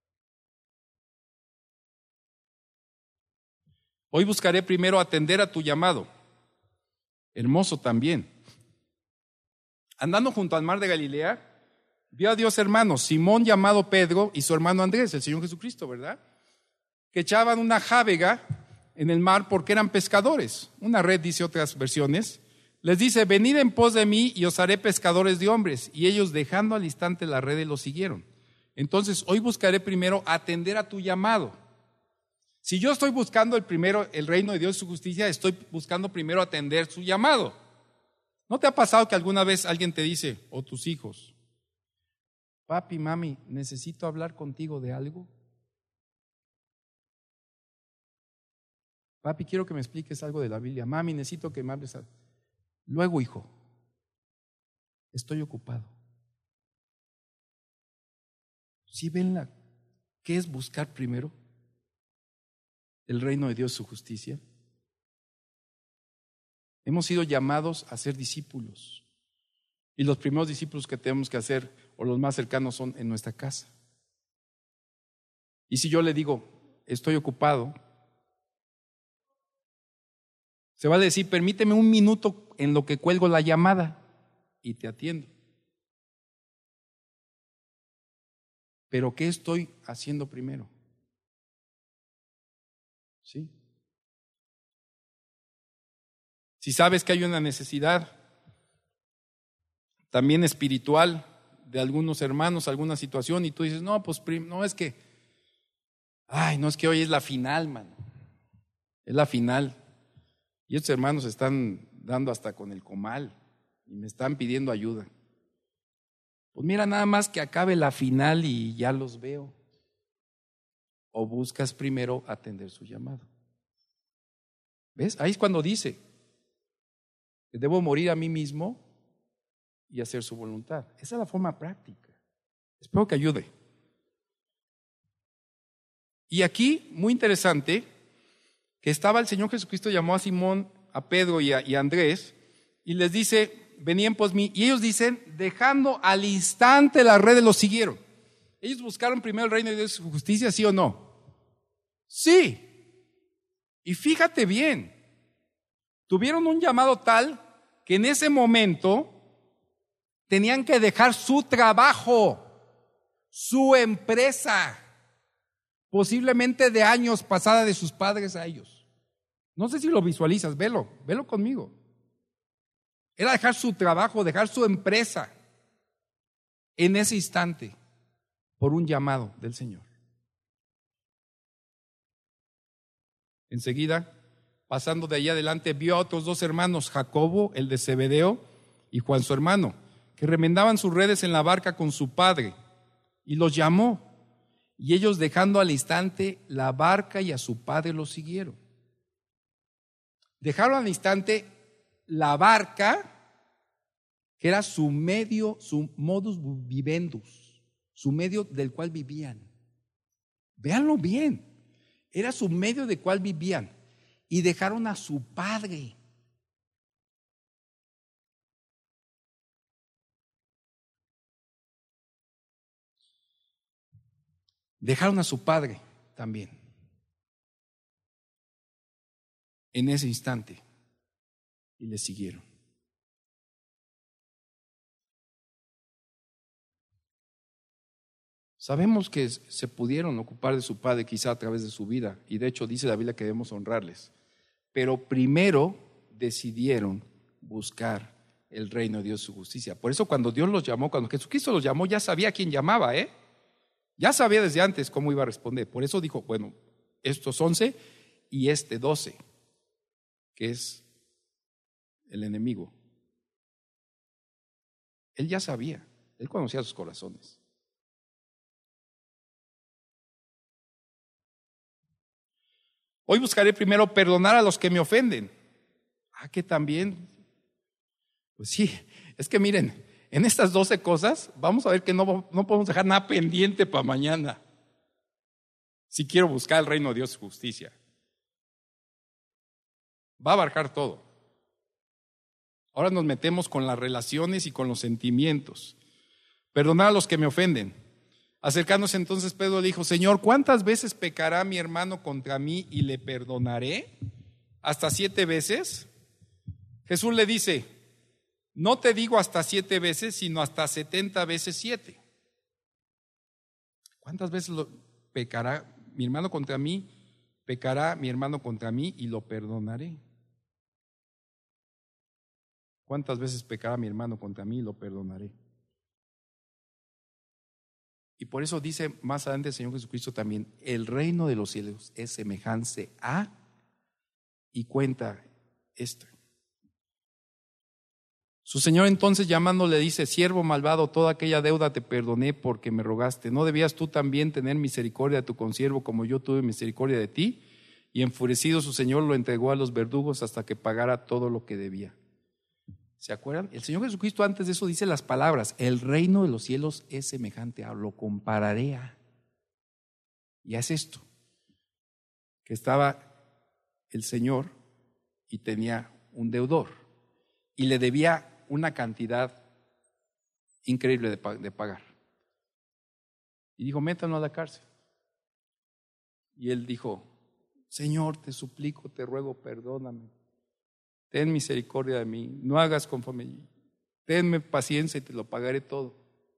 Hoy buscaré primero atender a tu llamado. Hermoso también. Andando junto al mar de Galilea, vio a Dios hermanos, Simón llamado Pedro y su hermano Andrés, el Señor Jesucristo, ¿verdad? Que echaban una jávega en el mar porque eran pescadores. Una red, dice otras versiones. Les dice, venid en pos de mí y os haré pescadores de hombres. Y ellos, dejando al instante la red, los siguieron. Entonces, hoy buscaré primero atender a tu llamado. Si yo estoy buscando el primero, el reino de Dios y su justicia, estoy buscando primero atender su llamado. ¿No te ha pasado que alguna vez alguien te dice, o tus hijos, papi, mami, necesito hablar contigo de algo? Papi, quiero que me expliques algo de la Biblia. Mami, necesito que me hables algo. Luego, hijo, estoy ocupado. ¿Sí ven la, qué es buscar primero el reino de Dios y su justicia? Hemos sido llamados a ser discípulos. Y los primeros discípulos que tenemos que hacer, o los más cercanos, son en nuestra casa. Y si yo le digo, estoy ocupado, se va a decir, permíteme un minuto en lo que cuelgo la llamada y te atiendo. Pero ¿qué estoy haciendo primero? ¿Sí? Si sabes que hay una necesidad también espiritual de algunos hermanos, alguna situación, y tú dices, no, pues no es que, ay, no es que hoy es la final, mano. Es la final. Y estos hermanos están dando hasta con el comal y me están pidiendo ayuda. Pues mira, nada más que acabe la final y ya los veo. O buscas primero atender su llamado. ¿Ves? Ahí es cuando dice que debo morir a mí mismo y hacer su voluntad. Esa es la forma práctica. Espero que ayude. Y aquí, muy interesante, que estaba el Señor Jesucristo, llamó a Simón, a Pedro y a, y a Andrés, y les dice, venían pues mí, y ellos dicen, dejando al instante las redes, los siguieron. Ellos buscaron primero el reino de Dios y su justicia, ¿sí o no? Sí. Y fíjate bien, tuvieron un llamado tal que en ese momento tenían que dejar su trabajo, su empresa, posiblemente de años pasada de sus padres a ellos. No sé si lo visualizas, velo, velo conmigo. Era dejar su trabajo, dejar su empresa en ese instante por un llamado del Señor. Enseguida, pasando de allí adelante, vio a otros dos hermanos, Jacobo, el de Zebedeo, y Juan su hermano, que remendaban sus redes en la barca con su padre, y los llamó. Y ellos, dejando al instante la barca y a su padre, los siguieron. Dejaron al instante la barca, que era su medio, su modus vivendus, su medio del cual vivían. Véanlo bien, era su medio del cual vivían. Y dejaron a su padre. Dejaron a su padre también en ese instante y le siguieron. Sabemos que se pudieron ocupar de su padre quizá a través de su vida, y de hecho dice la Biblia que debemos honrarles, pero primero decidieron buscar el reino de Dios y su justicia. Por eso cuando Dios los llamó, cuando Jesucristo los llamó, ya sabía quién llamaba, ¿eh? Ya sabía desde antes cómo iba a responder. Por eso dijo, bueno, estos once y este doce, que es el enemigo. Él ya sabía, él conocía sus corazones. Hoy buscaré primero perdonar a los que me ofenden. Ah, que también. Pues sí, es que miren, en estas doce cosas vamos a ver que no, no podemos dejar nada pendiente para mañana. Si quiero buscar el reino de Dios y justicia. Va a abarcar todo. Ahora nos metemos con las relaciones y con los sentimientos. Perdonar a los que me ofenden. Acercándose entonces Pedro le dijo, Señor, ¿cuántas veces pecará mi hermano contra mí y le perdonaré? ¿Hasta siete veces? Jesús le dice, no te digo hasta siete veces, sino hasta setenta veces siete. ¿Cuántas veces lo pecará mi hermano contra mí? Pecará mi hermano contra mí y lo perdonaré. ¿Cuántas veces pecará mi hermano contra mí y lo perdonaré? Y por eso dice más adelante el Señor Jesucristo también, el reino de los cielos es semejante a, y cuenta esto. Su Señor entonces llamándole dice, siervo malvado, toda aquella deuda te perdoné porque me rogaste. ¿No debías tú también tener misericordia de tu consiervo como yo tuve misericordia de ti? Y enfurecido su Señor lo entregó a los verdugos hasta que pagara todo lo que debía. ¿Se acuerdan? El Señor Jesucristo antes de eso dice las palabras, el reino de los cielos es semejante a, lo compararé a. Y es esto, que estaba el Señor y tenía un deudor y le debía una cantidad increíble de, de pagar. Y dijo, métanlo a la cárcel. Y él dijo, Señor, te suplico, te ruego, perdóname. Ten misericordia de mí, no hagas conforme, tenme paciencia y te lo pagaré todo.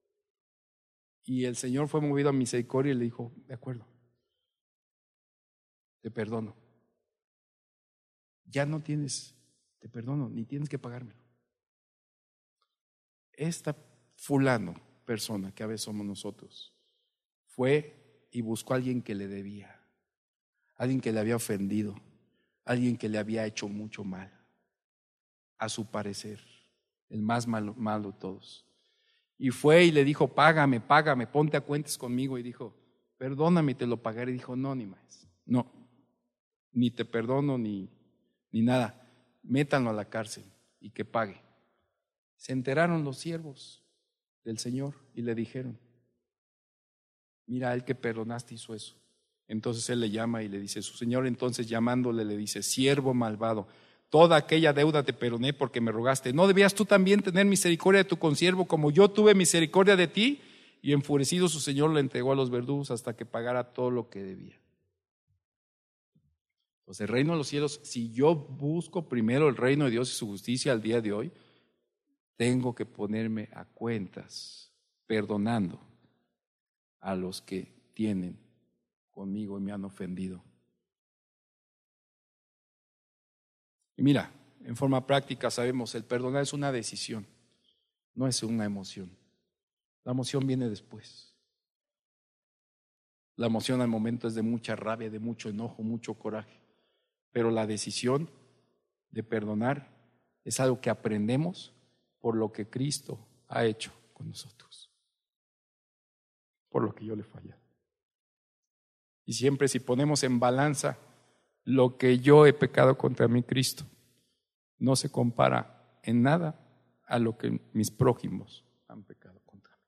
Y el Señor fue movido a misericordia y le dijo, de acuerdo, te perdono. Ya no tienes, te perdono, ni tienes que pagármelo. Esta fulano, persona que a veces somos nosotros, fue y buscó a alguien que le debía, alguien que le había ofendido, alguien que le había hecho mucho mal. A su parecer, el más malo, malo de todos. Y fue y le dijo, págame, págame, ponte a cuentas conmigo. Y dijo, perdóname, te lo pagaré. Y dijo, no, ni más, no, ni te perdono, ni, ni nada. Métanlo a la cárcel y que pague. Se enteraron los siervos del Señor y le dijeron, mira, el que perdonaste hizo eso. Entonces él le llama y le dice, su Señor entonces llamándole le dice, siervo malvado, toda aquella deuda te perdoné porque me rogaste. ¿No debías tú también tener misericordia de tu consiervo como yo tuve misericordia de ti? Y enfurecido su Señor le entregó a los verdugos hasta que pagara todo lo que debía. Pues el reino de los cielos, si yo busco primero el reino de Dios y su justicia al día de hoy, tengo que ponerme a cuentas, perdonando a los que tienen conmigo y me han ofendido. Y mira, en forma práctica sabemos, el perdonar es una decisión, no es una emoción. La emoción viene después. La emoción al momento es de mucha rabia, de mucho enojo, mucho coraje. Pero la decisión de perdonar es algo que aprendemos por lo que Cristo ha hecho con nosotros, por lo que yo le fallé. Y siempre si ponemos en balanza lo que yo he pecado contra mi Cristo, no se compara en nada a lo que mis prójimos han pecado contra mí.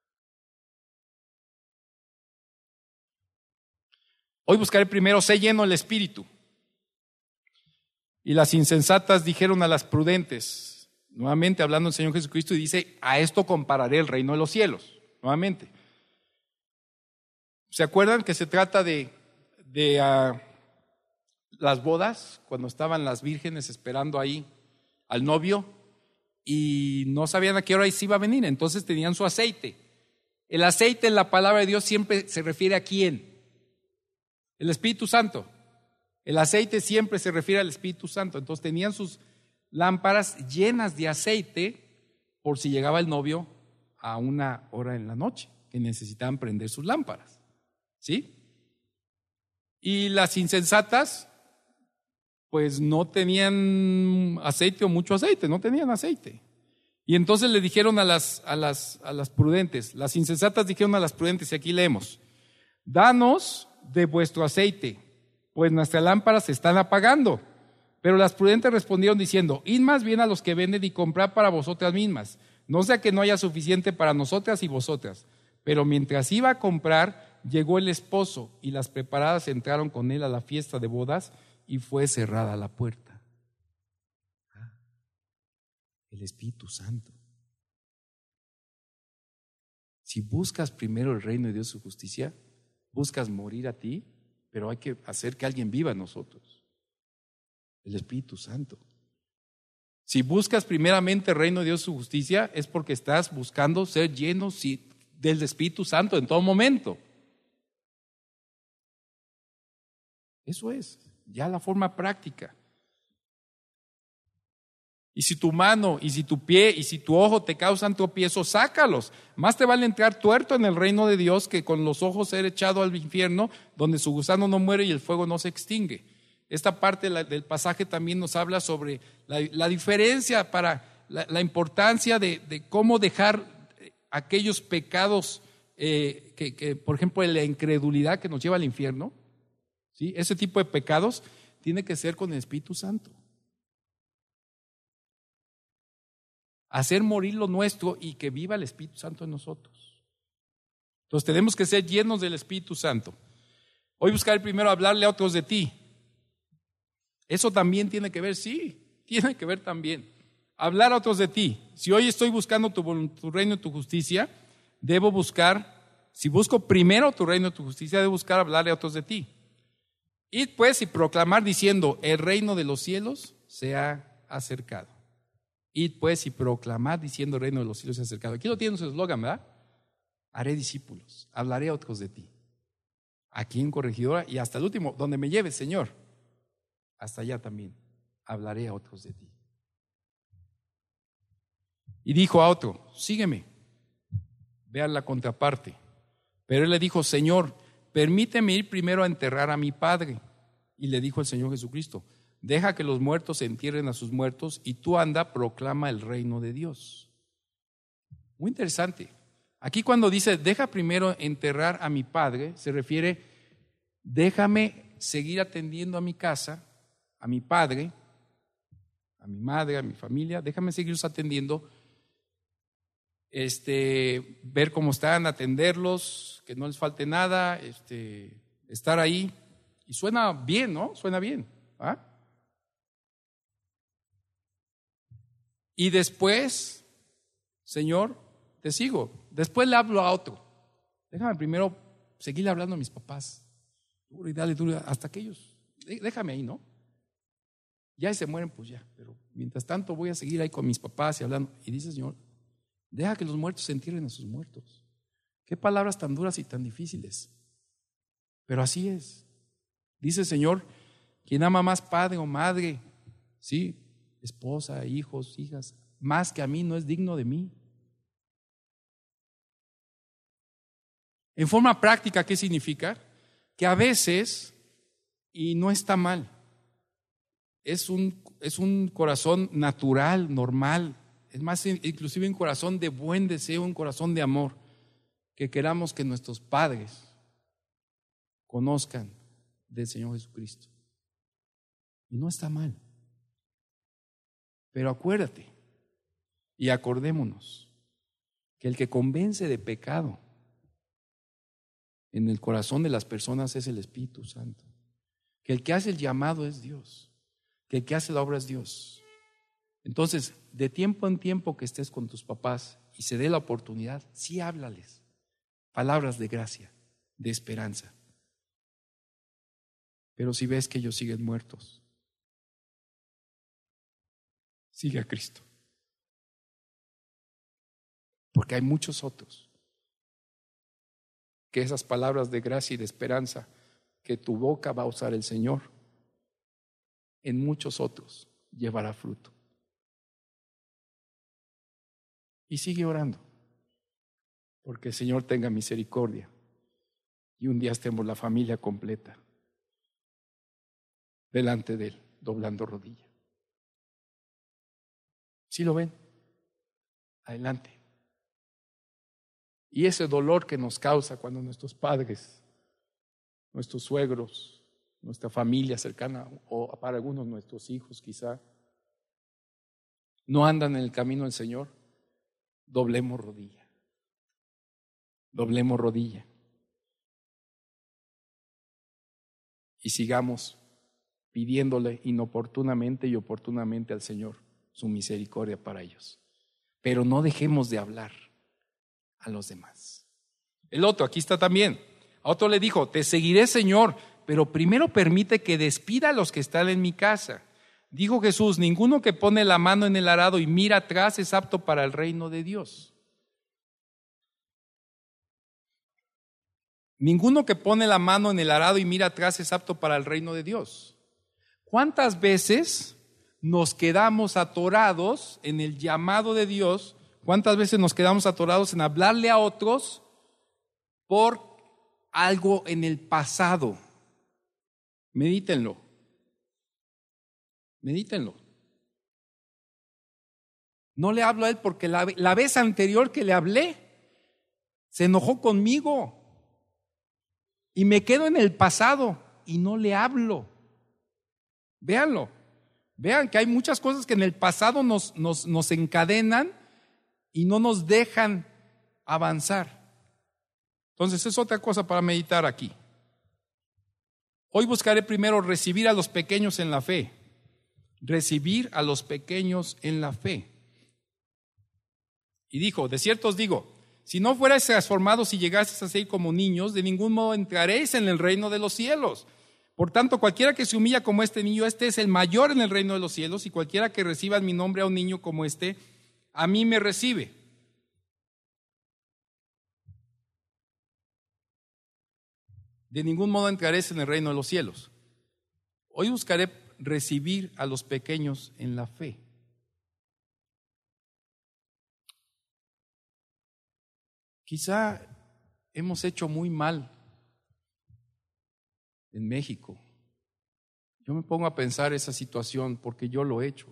Hoy buscaré primero, sé lleno del Espíritu. Y las insensatas dijeron a las prudentes, nuevamente hablando el Señor Jesucristo, y dice, a esto compararé el reino de los cielos. Nuevamente. ¿Se acuerdan que se trata de, de uh, las bodas, cuando estaban las vírgenes esperando ahí al novio y no sabían a qué hora se iba a venir, entonces tenían su aceite? El aceite en la palabra de Dios siempre se refiere a quién? El Espíritu Santo. El aceite siempre se refiere al Espíritu Santo. Entonces tenían sus lámparas llenas de aceite por si llegaba el novio a una hora en la noche, que necesitaban prender sus lámparas. ¿Sí? Y las insensatas pues no tenían aceite o mucho aceite, no tenían aceite. Y entonces le dijeron a las, a las, a las prudentes, las insensatas dijeron a las prudentes, y aquí leemos, danos de vuestro aceite, pues nuestras lámparas se están apagando. Pero las prudentes respondieron diciendo, id más bien a los que venden y comprad para vosotras mismas, no sea que no haya suficiente para nosotras y vosotras. Pero mientras iba a comprar, llegó el esposo, y las preparadas entraron con él a la fiesta de bodas, y fue cerrada la puerta. Ah, el Espíritu Santo. Si buscas primero el reino de Dios y su justicia, buscas morir a ti, pero hay que hacer que alguien viva en nosotros. El Espíritu Santo. Si buscas primeramente el reino de Dios y su justicia, es porque estás buscando ser lleno del Espíritu Santo en todo momento. Eso es, ya la forma práctica. Y si tu mano, y si tu pie, y si tu ojo te causan tropiezo, sácalos. Más te vale entrar tuerto en el reino de Dios que con los ojos ser echado al infierno, donde su gusano no muere y el fuego no se extingue. Esta parte del pasaje también nos habla sobre la, la diferencia para la, la importancia de, de cómo dejar aquellos pecados, eh, que, que, por ejemplo, la incredulidad que nos lleva al infierno. ¿Sí? Ese tipo de pecados tiene que ser con el Espíritu Santo. Hacer morir lo nuestro y que viva el Espíritu Santo en nosotros. Entonces tenemos que ser llenos del Espíritu Santo. Hoy buscar primero hablarle a otros de ti. Eso también tiene que ver, sí, tiene que ver también. Hablar a otros de ti. Si hoy estoy buscando tu, tu reino y tu justicia, debo buscar, si busco primero tu reino y tu justicia, debo buscar hablarle a otros de ti. Id pues y proclamar diciendo, el reino de los cielos se ha acercado. Id pues y proclamad diciendo, el reino de los cielos se ha acercado. Aquí lo tienen su eslogan, ¿verdad? Haré discípulos, hablaré a otros de ti. Aquí en Corregidora y hasta el último, donde me lleves, Señor. Hasta allá también, hablaré a otros de ti. Y dijo a otro, sígueme. Vean la contraparte. Pero él le dijo, Señor, permíteme ir primero a enterrar a mi padre. Y le dijo el Señor Jesucristo, deja que los muertos entierren a sus muertos y tú anda, proclama el reino de Dios. Muy interesante. Aquí cuando dice, deja primero enterrar a mi padre, se refiere, déjame seguir atendiendo a mi casa, a mi padre, a mi madre, a mi familia, déjame seguirlos atendiendo, este, ver cómo están, atenderlos, que no les falte nada, este, estar ahí. Y suena bien, ¿no? Suena bien. ¿Ah? Y después, Señor, te sigo. Después le hablo a otro. Déjame primero seguirle hablando a mis papás. Duro y dale, duro, hasta que ellos, déjame ahí, ¿no? Ya y se mueren, pues ya. Pero mientras tanto voy a seguir ahí con mis papás y hablando. Y dice, Señor, deja que los muertos se entierren a sus muertos. Qué palabras tan duras y tan difíciles. Pero así es. Dice el Señor, quien ama más padre o madre, sí, esposa, hijos, hijas, más que a mí no es digno de mí. En forma práctica, ¿qué significa? Que a veces, y no está mal, es un, es un corazón natural, normal, es más, inclusive un corazón de buen deseo, un corazón de amor, que queramos que nuestros padres conozcan del Señor Jesucristo. Y no está mal. Pero acuérdate y acordémonos que el que convence de pecado en el corazón de las personas es el Espíritu Santo. Que el que hace el llamado es Dios. Que el que hace la obra es Dios. Entonces, de tiempo en tiempo que estés con tus papás y se dé la oportunidad, sí háblales palabras de gracia, de esperanza. Pero si ves que ellos siguen muertos, sigue a Cristo. Porque hay muchos otros que esas palabras de gracia y de esperanza que tu boca va a usar el Señor, en muchos otros llevará fruto. Y sigue orando, porque el Señor tenga misericordia y un día estemos la familia completa delante de Él, doblando rodilla. ¿Sí lo ven? Adelante. Y ese dolor que nos causa cuando nuestros padres, nuestros suegros, nuestra familia cercana o para algunos nuestros hijos quizá, no andan en el camino del Señor, doblemos rodilla. Doblemos rodilla. Y sigamos pidiéndole inoportunamente y oportunamente al Señor su misericordia para ellos. Pero no dejemos de hablar a los demás. El otro, aquí está también. A otro le dijo, te seguiré, Señor, pero primero permite que despida a los que están en mi casa. Dijo Jesús, ninguno que pone la mano en el arado y mira atrás es apto para el reino de Dios. Ninguno que pone la mano en el arado y mira atrás es apto para el reino de Dios. ¿Cuántas veces nos quedamos atorados en el llamado de Dios? ¿Cuántas veces nos quedamos atorados en hablarle a otros por algo en el pasado? Medítenlo. Medítenlo. No le hablo a él porque la, la vez anterior que le hablé se enojó conmigo y me quedo en el pasado y no le hablo. Véanlo. Vean que hay muchas cosas que en el pasado nos, nos, nos encadenan y no nos dejan avanzar. Entonces es otra cosa para meditar aquí. Hoy buscaré primero recibir a los pequeños en la fe. Recibir a los pequeños en la fe. Y dijo, de cierto os digo, si no fuerais transformados y llegaseis a ser como niños, de ningún modo entraréis en el reino de los cielos. Por tanto, cualquiera que se humilla como este niño, este es el mayor en el reino de los cielos, y cualquiera que reciba en mi nombre a un niño como este, a mí me recibe. De ningún modo entraréis en el reino de los cielos. Hoy buscaré recibir a los pequeños en la fe. Quizá hemos hecho muy mal en México. Yo me pongo a pensar esa situación porque yo lo he hecho.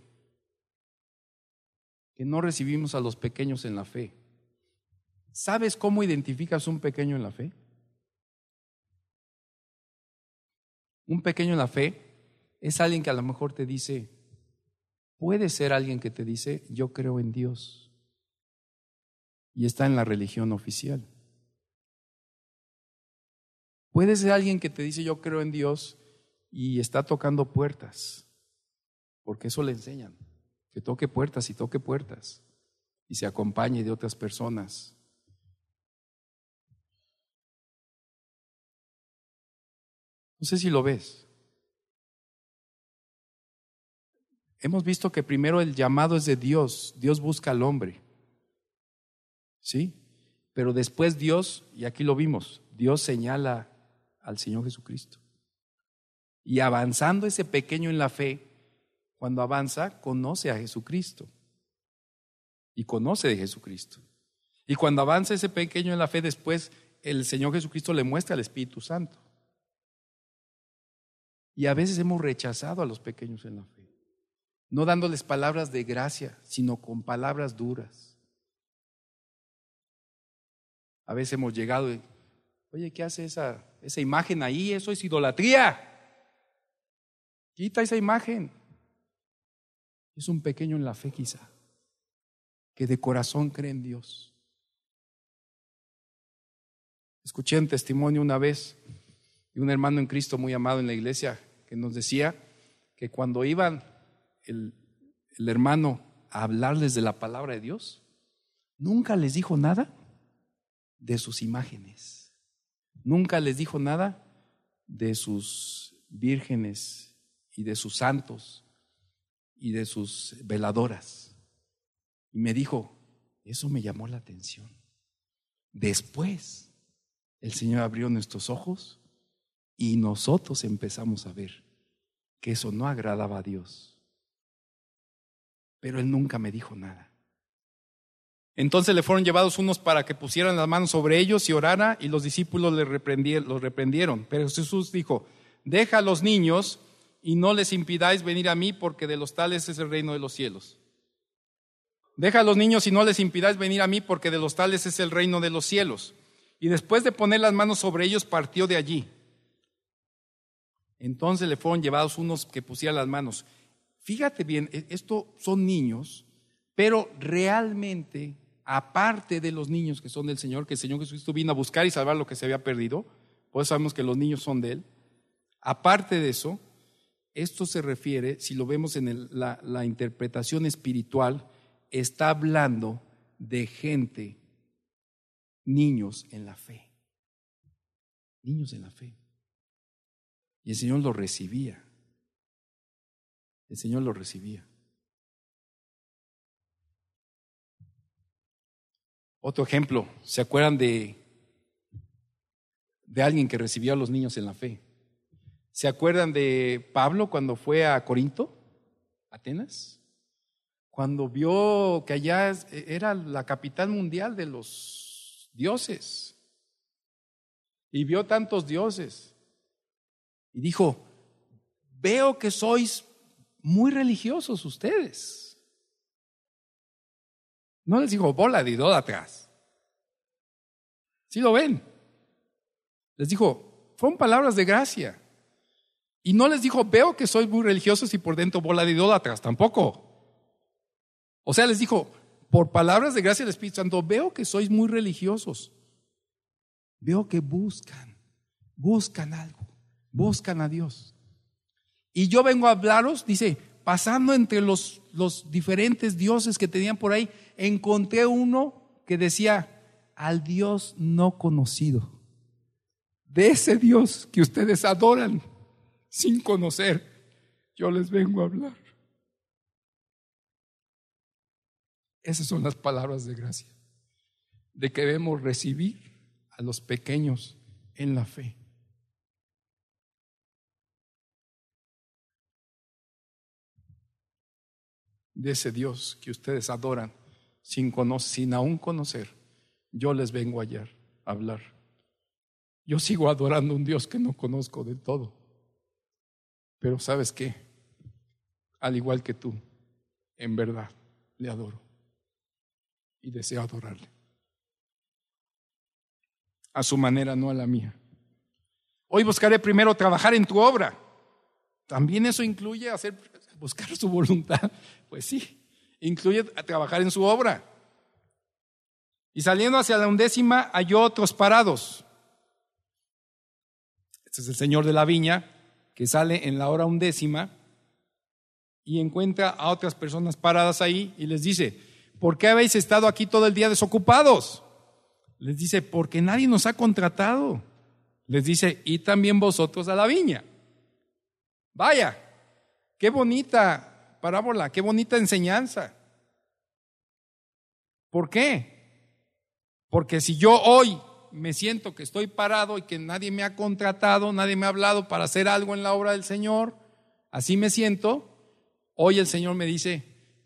Que no recibimos a los pequeños en la fe. ¿Sabes cómo identificas un pequeño en la fe? Un pequeño en la fe es alguien que a lo mejor te dice, puede ser alguien que te dice, yo creo en Dios. Y está en la religión oficial. Puede ser alguien que te dice yo creo en Dios y está tocando puertas, porque eso le enseñan, que toque puertas y toque puertas y se acompañe de otras personas. No sé si lo ves. Hemos visto que primero el llamado es de Dios, Dios busca al hombre. ¿Sí? Pero después Dios, y aquí lo vimos, Dios señala al Señor Jesucristo. Y avanzando ese pequeño en la fe, cuando avanza, conoce a Jesucristo. Y conoce de Jesucristo. Y cuando avanza ese pequeño en la fe, después el Señor Jesucristo le muestra al Espíritu Santo. Y a veces hemos rechazado a los pequeños en la fe, no dándoles palabras de gracia, sino con palabras duras. A veces hemos llegado y, oye, ¿qué hace esa, esa imagen ahí? Eso es idolatría. Quita esa imagen. Es un pequeño en la fe quizá, que de corazón cree en Dios. Escuché un testimonio una vez de un hermano en Cristo muy amado en la iglesia que nos decía que cuando iban el, el hermano a hablarles de la palabra de Dios, nunca les dijo nada de sus imágenes. Nunca les dijo nada de sus vírgenes y de sus santos y de sus veladoras. Y me dijo, eso me llamó la atención. Después, el Señor abrió nuestros ojos y nosotros empezamos a ver que eso no agradaba a Dios. Pero Él nunca me dijo nada. Entonces le fueron llevados unos para que pusieran las manos sobre ellos y orara, y los discípulos les reprendieron, los reprendieron. Pero Jesús dijo, deja a los niños y no les impidáis venir a mí, porque de los tales es el reino de los cielos. Deja a los niños y no les impidáis venir a mí, porque de los tales es el reino de los cielos. Y después de poner las manos sobre ellos, partió de allí. Entonces le fueron llevados unos que pusieran las manos. Fíjate bien, esto son niños, pero realmente, aparte de los niños que son del Señor, que el Señor Jesucristo vino a buscar y salvar lo que se había perdido, por eso sabemos que los niños son de Él, aparte de eso, esto se refiere, si lo vemos en el, la, la interpretación espiritual, está hablando de gente, niños en la fe. Niños en la fe. Y el Señor los recibía. El Señor los recibía. Otro ejemplo, ¿se acuerdan de, de alguien que recibió a los niños en la fe? ¿Se acuerdan de Pablo cuando fue a Corinto, Atenas? Cuando vio que allá era la capital mundial de los dioses y vio tantos dioses y dijo, veo que sois muy religiosos ustedes. No les dijo bola de idólatras. ¿Sí lo ven? Les dijo, fueron palabras de gracia. Y no les dijo, veo que sois muy religiosos y por dentro bola de idólatras, tampoco. O sea, les dijo, por palabras de gracia del Espíritu Santo, veo que sois muy religiosos. Veo que buscan, buscan algo, buscan a Dios. Y yo vengo a hablaros, dice, pasando entre los, los diferentes dioses que tenían por ahí, encontré uno que decía, al Dios no conocido. De ese Dios que ustedes adoran sin conocer, yo les vengo a hablar. Esas son las palabras de gracia, de que debemos recibir a los pequeños en la fe. De ese Dios que ustedes adoran sin, conocer, sin aún conocer, yo les vengo a hallar, a hablar. Yo sigo adorando a un Dios que no conozco del todo. Pero ¿sabes qué? Al igual que tú, en verdad le adoro y deseo adorarle. A su manera, no a la mía. Hoy buscaré primero trabajar en tu obra. También eso incluye hacer, buscar su voluntad. Pues sí, incluye trabajar en su obra. Y saliendo hacia la undécima, halló otros parados. Este es el señor de la viña que sale en la hora undécima y encuentra a otras personas paradas ahí y les dice, ¿por qué habéis estado aquí todo el día desocupados? Les dice, porque nadie nos ha contratado. Les dice, y también vosotros a la viña. Vaya, qué bonita parábola, qué bonita enseñanza. ¿Por qué? Porque si yo hoy me siento que estoy parado y que nadie me ha contratado, nadie me ha hablado para hacer algo en la obra del Señor, así me siento, hoy el Señor me dice,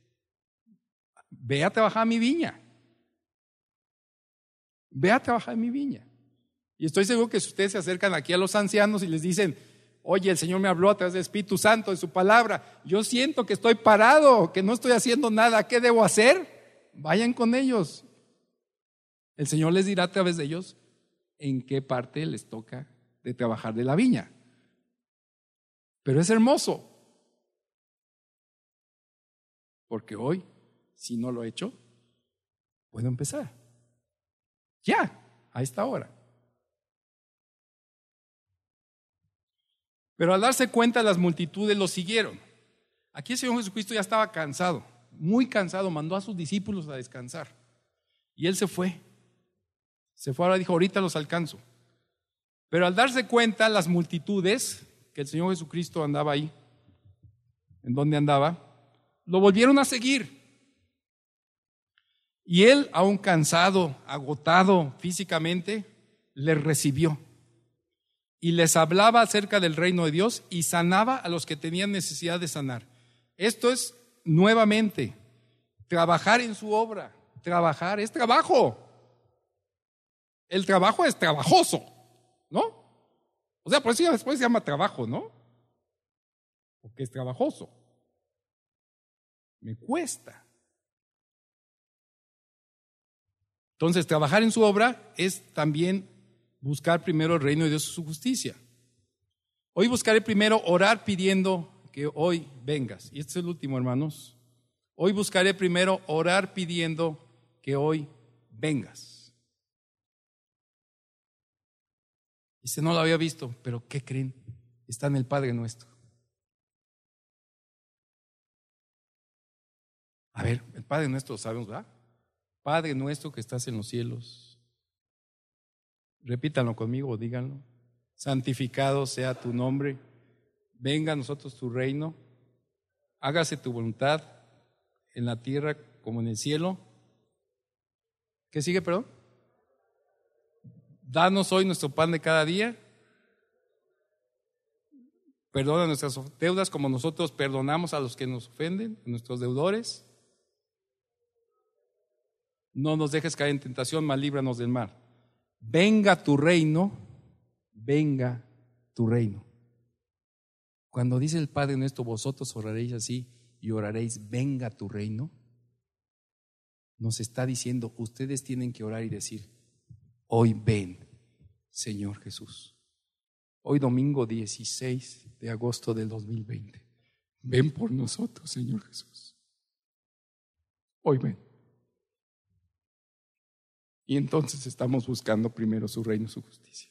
ve a trabajar a mi viña. Ve a trabajar en mi viña. Y estoy seguro que si ustedes se acercan aquí a los ancianos y les dicen, oye, el Señor me habló a través del Espíritu Santo, de su palabra, yo siento que estoy parado, que no estoy haciendo nada, ¿qué debo hacer? Vayan con ellos. El Señor les dirá a través de ellos en qué parte les toca de trabajar de la viña. Pero es hermoso, porque hoy, si no lo he hecho, puedo empezar. Ya, a esta hora. Pero al darse cuenta, las multitudes lo siguieron. Aquí el Señor Jesucristo ya estaba cansado, muy cansado, mandó a sus discípulos a descansar. Y Él se fue. Se fue, ahora dijo, ahorita los alcanzo. Pero al darse cuenta, las multitudes, que el Señor Jesucristo andaba ahí, en donde andaba, lo volvieron a seguir. Y Él, aún cansado, agotado físicamente, les recibió. Y les hablaba acerca del reino de Dios y sanaba a los que tenían necesidad de sanar. Esto es nuevamente trabajar en su obra. Trabajar es trabajo. El trabajo es trabajoso, ¿no? O sea, por eso después se llama trabajo, ¿no? Porque es trabajoso. Me cuesta. Entonces, trabajar en su obra es también buscar primero el reino de Dios y su justicia. Hoy buscaré primero orar pidiendo que hoy vengas. Y este es el último, hermanos. Hoy buscaré primero orar pidiendo que hoy vengas. Dice, no lo había visto, pero ¿qué creen? Está en el Padre Nuestro. A ver, el Padre Nuestro lo sabemos, ¿verdad? Padre Nuestro que estás en los cielos. Repítanlo conmigo o díganlo. Santificado sea tu nombre. Venga a nosotros tu reino. Hágase tu voluntad en la tierra como en el cielo. ¿Qué sigue, perdón? Danos hoy nuestro pan de cada día. Perdona nuestras deudas como nosotros perdonamos a los que nos ofenden, a nuestros deudores. No nos dejes caer en tentación, mas líbranos del mal. Venga tu reino, venga tu reino. Cuando dice el Padre Nuestro, vosotros oraréis así y oraréis, venga tu reino, nos está diciendo, ustedes tienen que orar y decir, hoy ven, Señor Jesús. Hoy domingo dieciséis de agosto del dos mil veinte. Ven por nosotros, Señor Jesús. Hoy ven. Y entonces estamos buscando primero su reino y su justicia.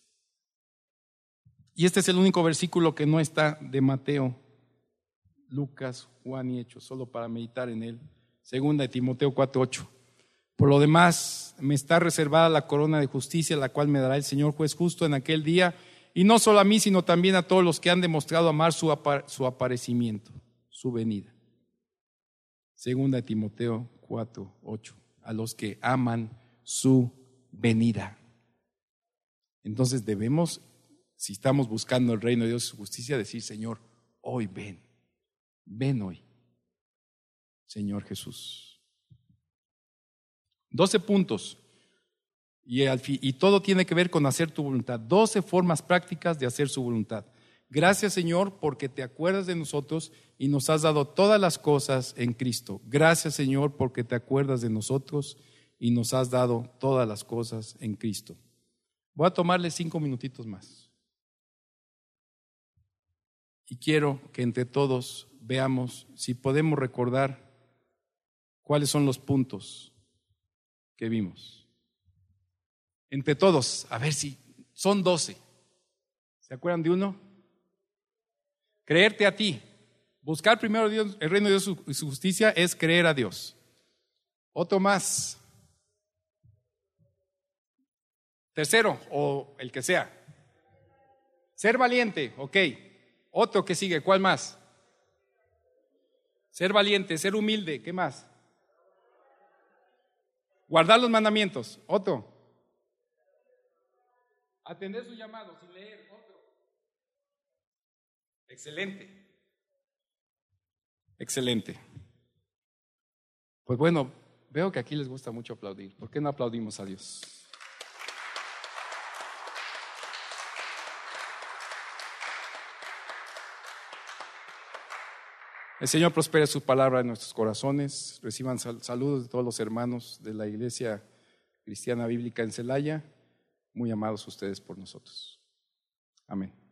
Y este es el único versículo que no está de Mateo, Lucas, Juan y Hechos, solo para meditar en él. Segunda de Timoteo cuatro ocho. Por lo demás, me está reservada la corona de justicia, la cual me dará el Señor juez justo en aquel día, y no solo a mí, sino también a todos los que han demostrado amar su, apa- su aparecimiento, su venida. Segunda de Timoteo cuatro ocho. A los que aman su venida. Entonces debemos, si estamos buscando el reino de Dios y su justicia, decir, Señor, hoy ven, ven hoy, Señor Jesús. Doce puntos, y, al fi- y todo tiene que ver con hacer tu voluntad. Doce formas prácticas de hacer su voluntad. Gracias, Señor, porque te acuerdas de nosotros y nos has dado todas las cosas en Cristo. Gracias, Señor, porque te acuerdas de nosotros y nos has dado todas las cosas en Cristo. Voy a tomarle cinco minutitos más. Y quiero que entre todos veamos si podemos recordar cuáles son los puntos que vimos. Entre todos, a ver si son doce. ¿Se acuerdan de uno? Creerte a ti. Buscar primero Dios, el reino de Dios y su justicia es creer a Dios. Otro más. Tercero, o el que sea. Ser valiente, ok. Otro que sigue, ¿cuál más? Ser valiente, ser humilde, ¿qué más? Guardar los mandamientos, otro. Atender sus llamados y leer, otro. Excelente. Excelente. Pues bueno, veo que aquí les gusta mucho aplaudir. ¿Por qué no aplaudimos a Dios? El Señor prospere su palabra en nuestros corazones. Reciban sal- saludos de todos los hermanos de la Iglesia Cristiana Bíblica en Celaya. Muy amados ustedes por nosotros. Amén.